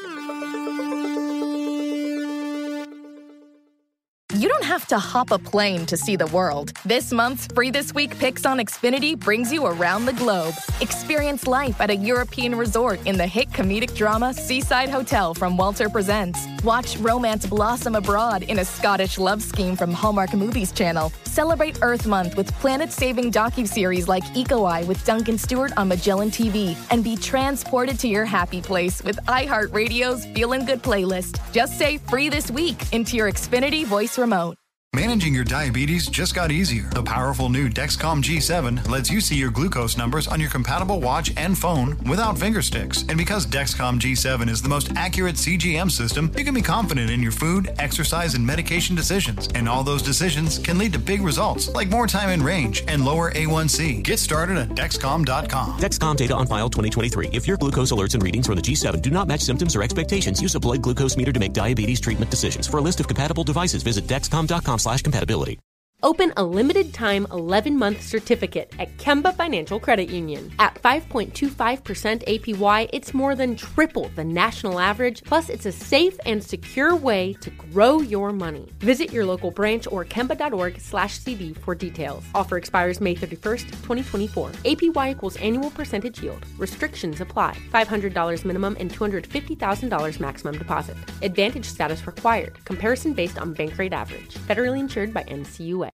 Speaker 5: You don't have to hop a plane to see the world. This month's Free This Week Picks on Xfinity brings you around the globe. Experience life at a European resort in the hit comedic drama Seaside Hotel from Walter Presents. Watch romance blossom abroad in a Scottish love scheme from Hallmark Movies Channel. Celebrate Earth Month with planet-saving docuseries like Eco-Eye with Duncan Stewart on Magellan TV. And be transported to your happy place with iHeartRadio's Feelin' Good playlist. Just say "free this week" into your Xfinity voice remote.
Speaker 6: Managing your diabetes just got easier. The powerful new Dexcom G7 lets you see your glucose numbers on your compatible watch and phone without finger sticks. And because Dexcom G7 is the most accurate CGM system, you can be confident in your food, exercise, and medication decisions. And all those decisions can lead to big results, like more time in range and lower A1C. Get started at Dexcom.com.
Speaker 7: Dexcom data on file 2023. If your glucose alerts and readings from the G7 do not match symptoms or expectations, use a blood glucose meter to make diabetes treatment decisions. For a list of compatible devices, visit Dexcom.com/compatibility.
Speaker 8: Open a limited-time 11-month certificate at Kemba Financial Credit Union. At 5.25% APY, it's more than triple the national average, plus it's a safe and secure way to grow your money. Visit your local branch or kemba.org/CD for details. Offer expires May 31st, 2024. APY equals annual percentage yield. Restrictions apply. $500 minimum and $250,000 maximum deposit. Advantage status required. Comparison based on bank rate average. Federally insured by NCUA.